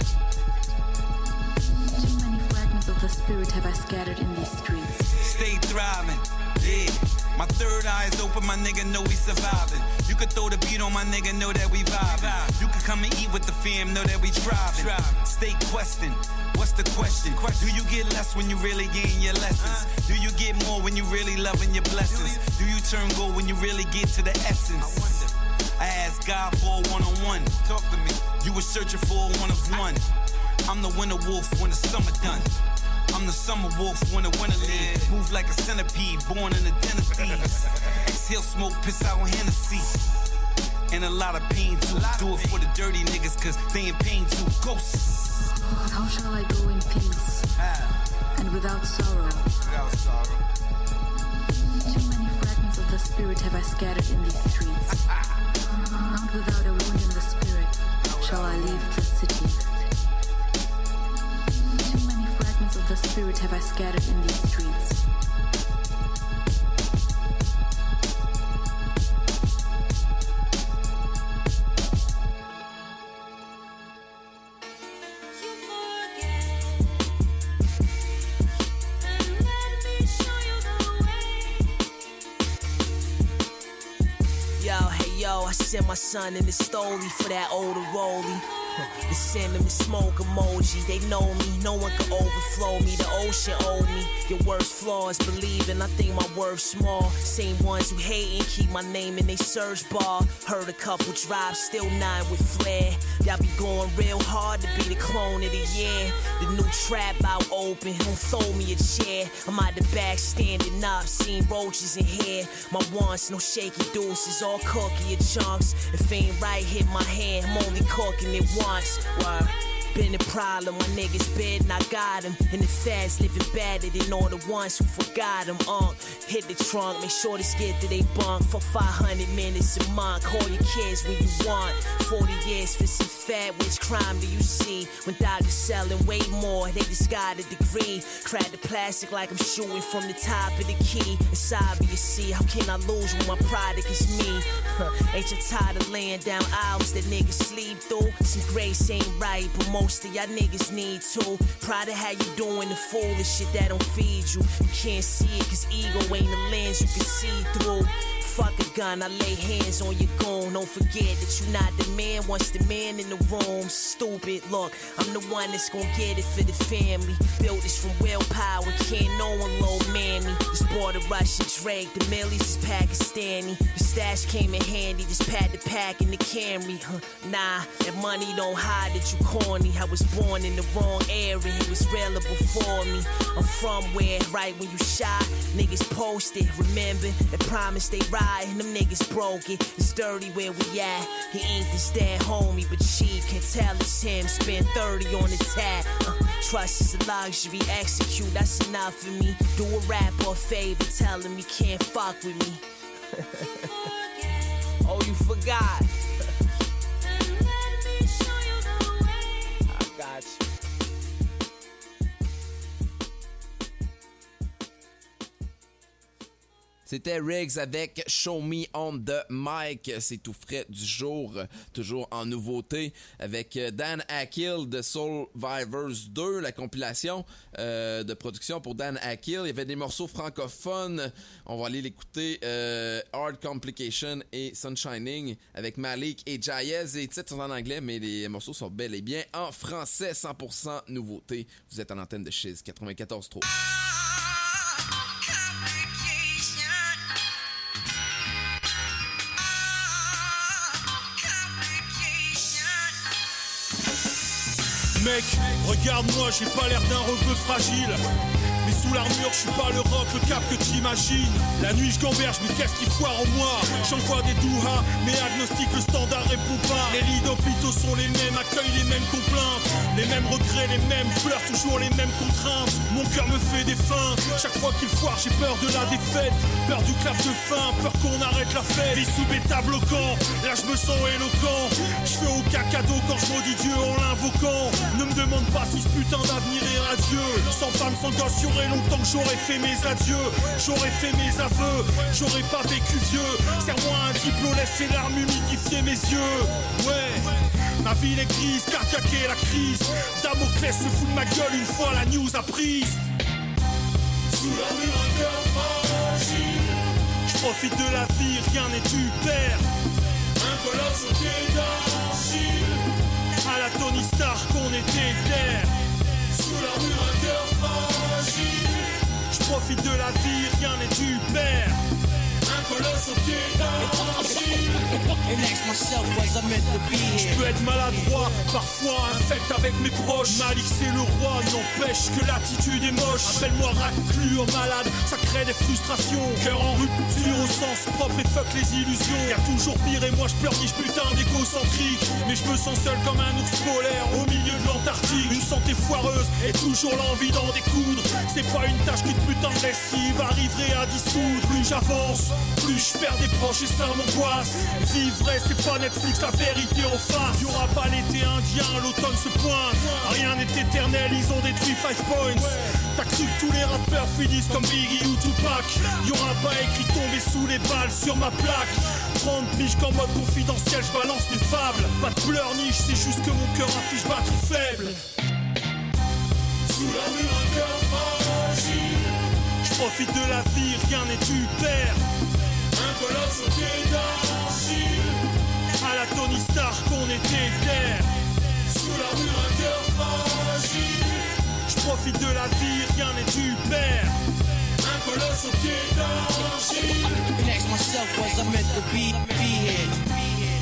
Too many fragments of the spirit have I scattered in these streets. Stay thriving, yeah. My third eye is open, my nigga know we surviving. You could throw the beat on my nigga, know that we vibing. You could come and eat with the fam, know that we thriving. Stay questing, what's the question? Do you get less when you really gain your lessons? Do you get more when you really loving your blessings? Do you turn gold when you really get to the essence? I asked God for a one-on-one. Talk to me. You were searching for a one of one. I'm the winter wolf when the summer done. I'm the summer wolf when the winter leaves. Move like a centipede, born in the den of thieves. Exhale smoke, piss out Hennessy. And a lot of pain too. Do it for the dirty niggas cause they in pain too. Ghosts. How shall I go in peace and without sorrow? Without sorrow. Too many fragments of the spirit have I scattered in these streets. Not without a wound in the spirit shall I leave the city. Too many fragments of the spirit have I scattered in these streets. I sent my son in the stoley for that older rollie. The cinnamon smoke emoji, they know me, no one can overflow me. The ocean owe me, your worst flaws, believing I think my worth small. Same ones who hating, keep my name in they search bar. Heard a couple drops, still nine with flair. Y'all be going real hard to be the clone of the year. The new trap out open, don't throw me a chair. I'm out the back standing up, seen roaches in here. My wants, no shaky deuces, all cookie and chunks. If ain't right, hit my hand, I'm only cooking it once. Word. Been a problem, my niggas bed and I got him. And the feds living better than all the ones who forgot him. Uh, hit the trunk, make sure this get to they bunk. For five hundred minutes a month, call your kids when you want. forty years for some fat, which crime do you see? When doctors selling way more, they just got a degree. Crack the plastic like I'm shooting from the top of the key. It's obvious, see, how can I lose when my product is me? Huh, ain't you tired of laying down hours that niggas sleep through? Some grace ain't right, but most of y'all niggas need to. Proud of how you doing the foolish shit that don't feed you. You can't see it cause ego ain't a lens you can see through. Fuck a gun, I lay hands on your goon. Don't forget that you not the man once the man in the room. Stupid, look, I'm the one that's gon' get it for the family. Built this from willpower, can't no one low man me. Just bought a Russian Drake, the millies is Pakistani. The stash came in handy, just pat the pack in the Camry. Huh, nah, that money don't hide that you corny. I was born in the wrong area, it was realer before me. I'm from where, right when you shot, niggas posted. Remember, they promised they ride. And them niggas broke it. It's dirty where we at. He ain't this dead homie, but cheap. Can't tell it's him. Spend thirty on the tab. Uh, trust is a luxury. Execute, that's enough for me. Do a rap or a favor. Tell him he can't fuck with me. Oh, you forgot. I got you. C'était Riggs avec Show Me on the Mic. C'est tout frais du jour, toujours en nouveauté, avec Dan Akill de Soulvivers deux, la compilation euh, de production pour Dan Akill. Il y avait des morceaux francophones. On va aller l'écouter. Euh, Hard Complication et Sunshining avec Malik et Jayez. Les titres sont en anglais, mais les morceaux sont bel et bien en français. cent pour cent nouveauté. Vous êtes en antenne de Chiz quatre-vingt-quatorze trois. Mec, regarde-moi, j'ai pas l'air d'un rebeu fragile. Mais sous l'armure, je suis pas le rock, le cap que t'imagines. La nuit, je gamberge, mais qu'est-ce qui foire en moi? J'envoie des douhas, mais agnostique, le standard répond pas. Les lits d'hôpitaux sont les mêmes, accueillent les mêmes complaintes. Les mêmes regrets, les mêmes pleurs, toujours les mêmes contraintes. Mon cœur me fait des feintes. Chaque fois qu'il foire, j'ai peur de la défaite. Peur du clap de fin, peur qu'on arrête la fête. Vie sous bêta bloquant, là je me sens éloquent. Je fais aucun cadeau quand je maudis Dieu en l'invoquant. Ne me demande pas si ce putain d'avenir est radieux. Sans femme, sans gosse, y'aurait longtemps que j'aurais fait mes adieux. J'aurais fait mes aveux, j'aurais pas vécu vieux. Serre-moi un diplôme, laisse les larmes humidifier mes yeux. Ouais, ma ville est grise, cardiaque et la crise. Damoclès se fout de ma gueule une fois la news apprise. Sous la mur, un cœur fragile. J'profite de la vie, rien n'est du père. Un colosse au pied d'argile. À la Tony Stark, on était terre. Sous la mur, un cœur fragile. J'profite de la vie, rien n'est du père. Un colosse au pied d'argile. J'peux être maladroit, parfois infect avec mes proches. Malik c'est le roi, n'empêche que l'attitude est moche. Appelle-moi raclure, malade, ça crée des frustrations. Cœur en rupture au sens propre et fuck les illusions. Y'a toujours pire et moi j'pleurniche putain d'égocentrique. Mais je me sens seul comme un ours polaire au milieu de l'Antarctique. Une santé foireuse et toujours l'envie d'en découdre. C'est pas une tâche qui de putain de lessive arriverait à dissoudre. Plus j'avance, plus je perds des proches et ça m'angoisse. Vivre vrai, c'est pas Netflix, la vérité en face. Y'aura pas l'été indien, l'automne se pointe. Rien n'est éternel, ils ont détruit Five Points. T'as cru que tous les rappeurs finissent comme Biggie ou Tupac. Y'aura pas écrit tomber sous les balles sur ma plaque. trente piges qu'en mode confidentiel, je balance mes fables. Pas de pleurniche, c'est juste que mon cœur affiche batterie faible. Sous la mur, un cœur fragile. J'profite de la vie, rien n'est du père. Un colosse au pied d'argile. À la Tony Stark, on était terre. profite de la vie, rien n'est du père. Un colosse au pied d'argile. And ask myself, was I meant to be, be here?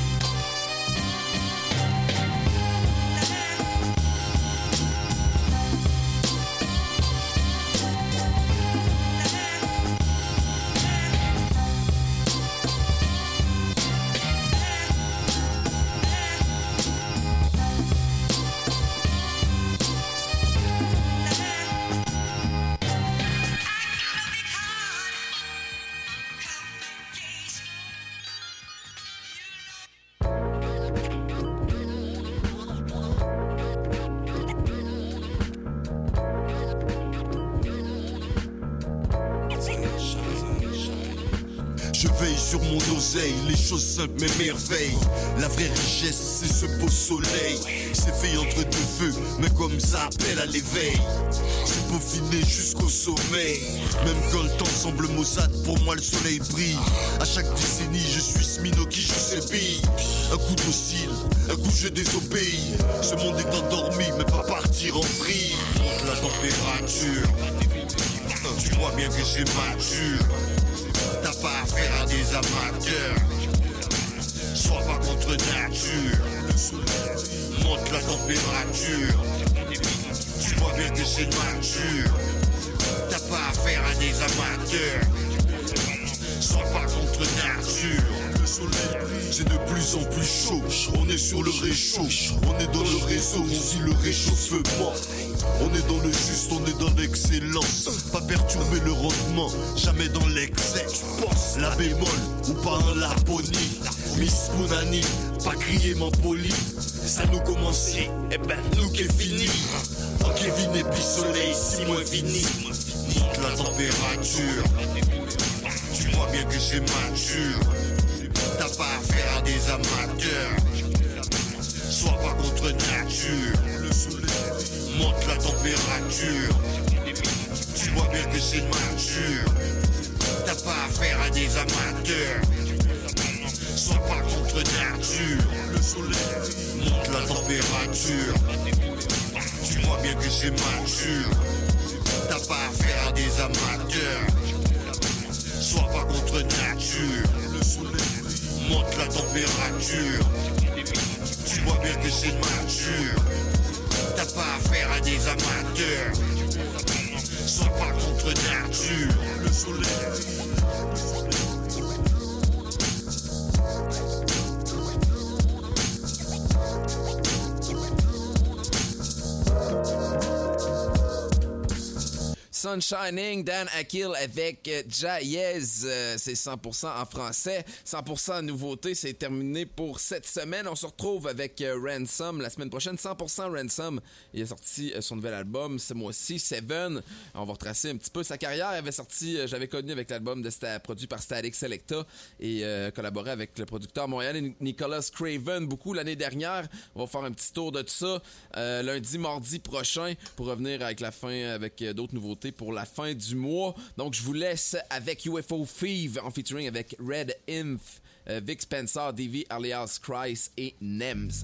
Je veille sur mon oseille, les choses simples m'émerveillent. La vraie richesse, c'est ce beau soleil. C'est fait entre deux feux, mais comme ça appelle à l'éveil. C'est peaufiné jusqu'au sommeil. Même quand le temps semble maussade, pour moi le soleil brille. À chaque décennie, je suis Smino qui joue ses billes. Un coup docile, un coup je désobéis. Ce monde est endormi, mais pas partir en vrille. Monte la température, tu vois bien que j'ai mature. T'as pas affaire à des amateurs. Sois pas contre nature. Monte la température. Tu vois bien que c'est mature. T'as pas affaire à des amateurs. Sois pas contre nature. C'est de plus en plus chaud. On est sur le réchaud. On est dans le réseau. On vit le réchauffement. On est dans le juste, on est dans l'excellence. Pas perturber le rendement, jamais dans l'excès. La bémol ou pas en Laponie. Miss Bounani, pas crier mon poli. Ça nous commençait, et ben nous qui est fini. En Kevin et puis soleil, si moins fini. Monte la température. Tu vois bien que c'est mature. T'as pas affaire à des amateurs. Sois pas contre nature. Monte la température. Tu vois bien que c'est mature. T'as pas affaire à des amateurs. Sois pas contre nature. Monte la température. Tu vois bien que c'est mature. T'as pas affaire à des amateurs. Sois pas contre nature. Monte la température. Tu vois bien que c'est mature. T'as pas affaire à des amateurs. Sois pas contre nature. Le soleil. Sunshining, Dan Akil avec Jayez, euh, c'est cent pour cent en français, cent pour cent nouveauté, c'est terminé pour cette semaine. On se retrouve avec euh, Ransom la semaine prochaine, cent pour cent Ransom. Il a sorti euh, son nouvel album ce mois-ci, Seven. On va retracer un petit peu sa carrière. Il avait sorti, euh, j'avais connu avec l'album de Sta- produit par Static Selecta et euh, collaboré avec le producteur montréalais Nicholas Craven beaucoup l'année dernière. On va faire un petit tour de tout ça euh, lundi, mardi prochain pour revenir avec la fin, avec euh, d'autres nouveautés pour la fin du mois. Donc je vous laisse avec U F O Thief en featuring avec Red Inf, euh, Vic Spencer, D V alias Christ et Nems.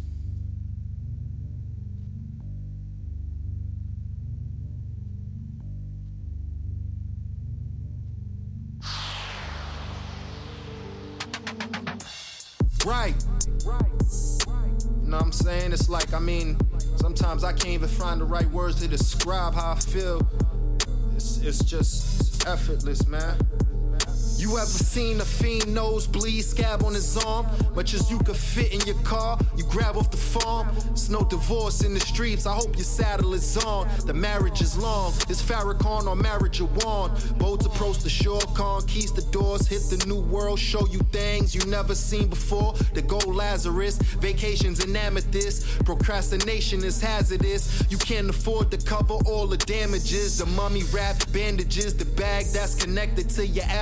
Right. You know what I'm saying? It's like, I mean, sometimes I can't even find the right words to describe how I feel. It's, it's just it's effortless, man. You ever seen a fiend nosebleed scab on his arm? Much as you could fit in your car, you grab off the farm. It's no divorce in the streets, I hope your saddle is on. The marriage is long, it's Farrakhan on marriage of wand. Boats approach the shore, keys the doors, hit the new world, show you things you never seen before. The gold Lazarus, vacations in amethyst. Procrastination is hazardous, you can't afford to cover all the damages. The mummy wrapped bandages, the bag that's connected to your abdomen.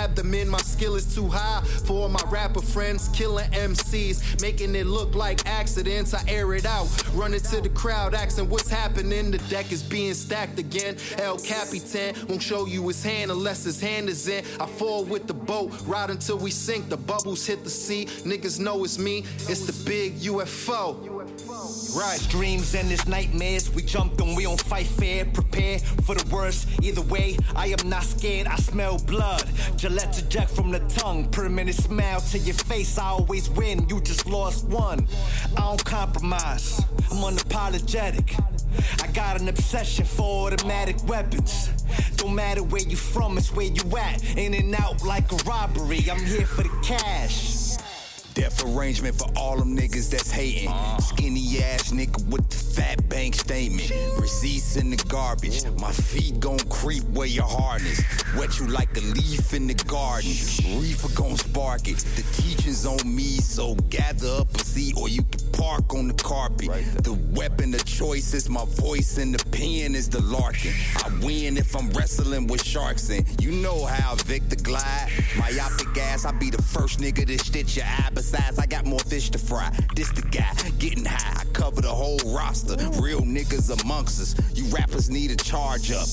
in. My skill is too high for all my rapper friends. Killing M Cs, making it look like accidents. I air it out, running to the crowd, asking what's happening. The deck is being stacked again. El Capitan won't show you his hand unless his hand is in. I fall with the boat, ride until we sink. The bubbles hit the sea. Niggas know it's me. It's the big U F O. Right. Dreams and his nightmares, we jump and we don't fight fair. Prepare for the worst. Either way, I am not scared. I smell blood. Gillette eject from the tongue. Permanent smile to your face. I always win. You just lost one. I don't compromise. I'm unapologetic. I got an obsession for automatic weapons. Don't matter where you from, it's where you at. In and out like a robbery. I'm here for the cash. Death arrangement for all them niggas that's hating. Uh. Skinny ass nigga with the fat bank statement. Receipts in the garbage. My feet gon' creep where your heart is. Wet you like a leaf in the garden. Reefer gon' spark it. The teaching's on me, so gather up a seat or you can park on the carpet. Right. The weapon of choice is my voice and the pen is the Larkin. I win if I'm wrestling with sharks and you know how Victor glide. Myopic ass, I be the first nigga to stitch your eye. Besides, I got more fish to fry. This the guy, getting high. I cover the whole roster. Real niggas amongst us. You rappers need a charge up.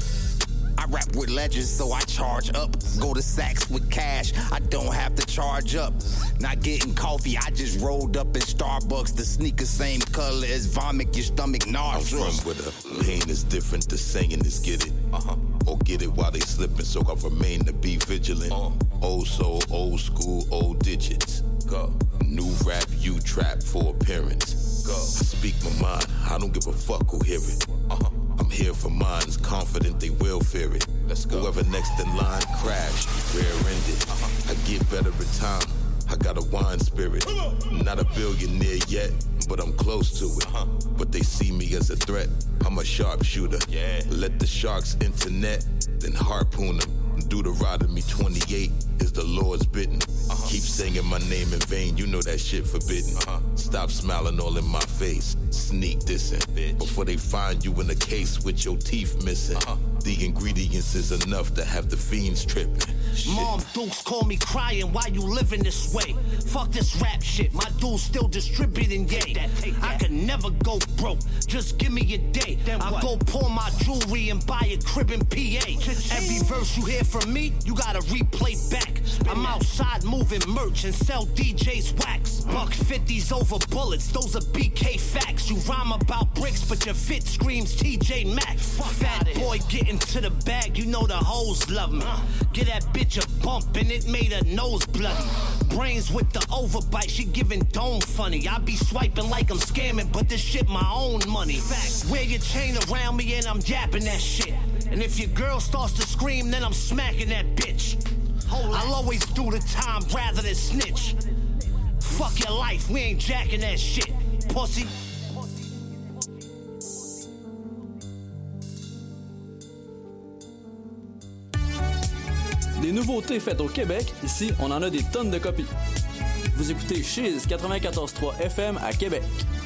I rap with legends, so I charge up. Go to Saks with cash, I don't have to charge up. Not getting coffee, I just rolled up in Starbucks. The sneakers same color as vomit, your stomach nauseous. I'm from with a pain is different, the saying is get it. Uh-huh. Or get it while they slipping, so I remain to be vigilant. Uh. Old soul, old school, old digits. Go. New rap, you trap for appearance. Go. I speak my mind, I don't give a fuck who hear it. Uh-huh. I'm here for minds, confident they will fear it. Let's go. Whoever next in line, crash, rear-ended. Uh-huh. I get better in time, I got a wine spirit. Not a billionaire yet, but I'm close to it. Uh-huh. But they see me as a threat, I'm a sharpshooter. Yeah. Let the sharks internet, then harpoon them. Do the ride of me twenty-eight is the Lord's bitten. Uh-huh. Keep singing my name in vain, you know that shit forbidden. Uh-huh. Stop smiling all in my face, sneak dissing. Bitch. Before they find you in a case with your teeth missing. Uh-huh. The ingredients is enough to have the fiends tripping. Shit. Mom Dukes call me crying, why you living this way? Fuck this rap shit, my dude's still distributing yay. Take that, take that. I can never go broke, just give me a day. Then I'll what? Go pour my jewelry and buy a crib in P A. Every verse you hear from me, you gotta replay back. I'm outside moving merch and sell D Js wax. Buck fifties over bullets, those are B K facts. You rhyme about bricks, but your fit screams T J Maxx. Fat boy getting to the bag, you know the hoes love me. Get that bitch a bump and it made her nose bloody. Brains with the overbite, she giving dome funny. I be swiping like I'm scamming, but this shit my own money. Facts, wear your chain around me and I'm yapping that shit. And if your girl starts to scream, then I'm smacking that bitch. I'll always do the time rather than snitch. Fuck your life, we ain't jacking that shit, pussy. Des nouveautés faites au Québec, ici, on en a des tonnes de copies. Vous écoutez Chiz quatre-vingt-quatorze trois F M à Québec.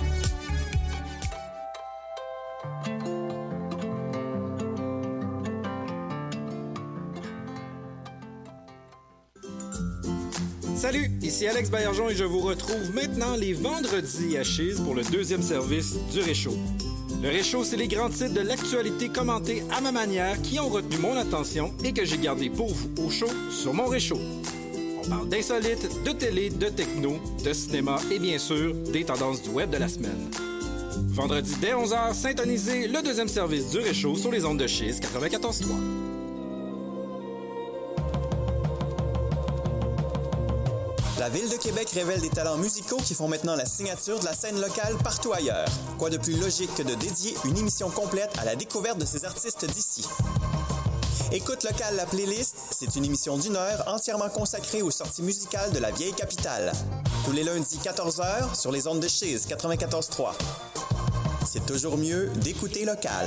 Salut, ici Alex Baillargeon et je vous retrouve maintenant les vendredis à Chiz pour le deuxième service du Réchaud. Le Réchaud, c'est les grands titres de l'actualité commentés à ma manière qui ont retenu mon attention et que j'ai gardé pour vous au chaud sur mon Réchaud. On parle d'insolites, de télé, de techno, de cinéma et bien sûr des tendances du web de la semaine. Vendredi dès onze heures, syntonisez le deuxième service du Réchaud sur les ondes de Chiz quatre-vingt-quatorze trois. La Ville de Québec révèle des talents musicaux qui font maintenant la signature de la scène locale partout ailleurs. Quoi de plus logique que de dédier une émission complète à la découverte de ces artistes d'ici? Écoute local la playlist, c'est une émission d'une heure entièrement consacrée aux sorties musicales de la vieille capitale. Tous les lundis quatorze heures sur les ondes de Chiz quatre-vingt-quatorze trois. C'est toujours mieux d'écouter local.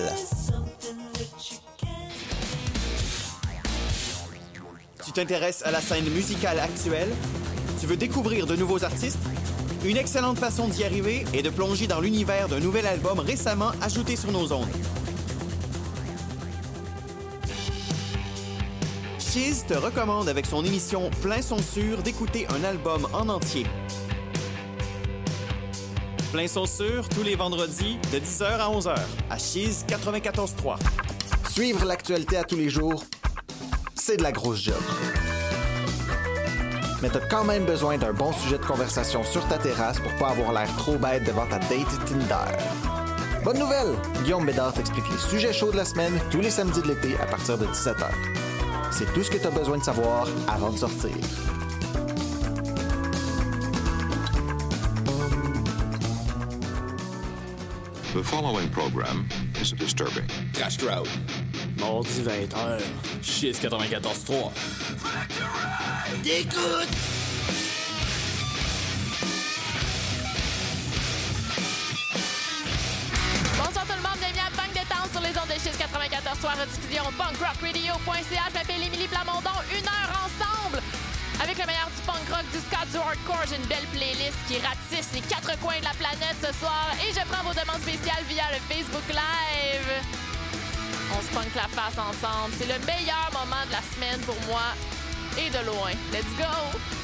Tu t'intéresses à la scène musicale actuelle? Tu veux découvrir de nouveaux artistes? Une excellente façon d'y arriver est de plonger dans l'univers d'un nouvel album récemment ajouté sur nos ondes. Cheese te recommande avec son émission Plein son sûr d'écouter un album en entier. Plein son sûr, tous les vendredis, de dix heures à onze heures, à Cheese quatre-vingt-quatorze trois. Suivre l'actualité à tous les jours, c'est de la grosse job. Mais t'as quand même besoin d'un bon sujet de conversation sur ta terrasse pour pas avoir l'air trop bête devant ta date Tinder. Bonne nouvelle! Guillaume Bédard t'explique les sujets chauds de la semaine tous les samedis de l'été à partir de dix-sept heures. C'est tout ce que t'as besoin de savoir avant de sortir. The following program is disturbing. Crash Crowd. Mardi vingt heures. Chiz quatre-vingt-quatorze trois. Écoute! Bonsoir tout le monde, bienvenue à Bang Détente sur les ondes de Chiz quatre-vingt-quatorze trois, rediffusion punk rock radio point c h. Je m'appelle Émilie Plamondon, une heure ensemble avec le meilleur du punk rock, du ska, du hardcore. J'ai une belle playlist qui ratisse les quatre coins de la planète ce soir et je prends vos demandes spéciales via le Facebook Live. On se punk la face ensemble. C'est le meilleur moment de la semaine pour moi et de loin. Let's go!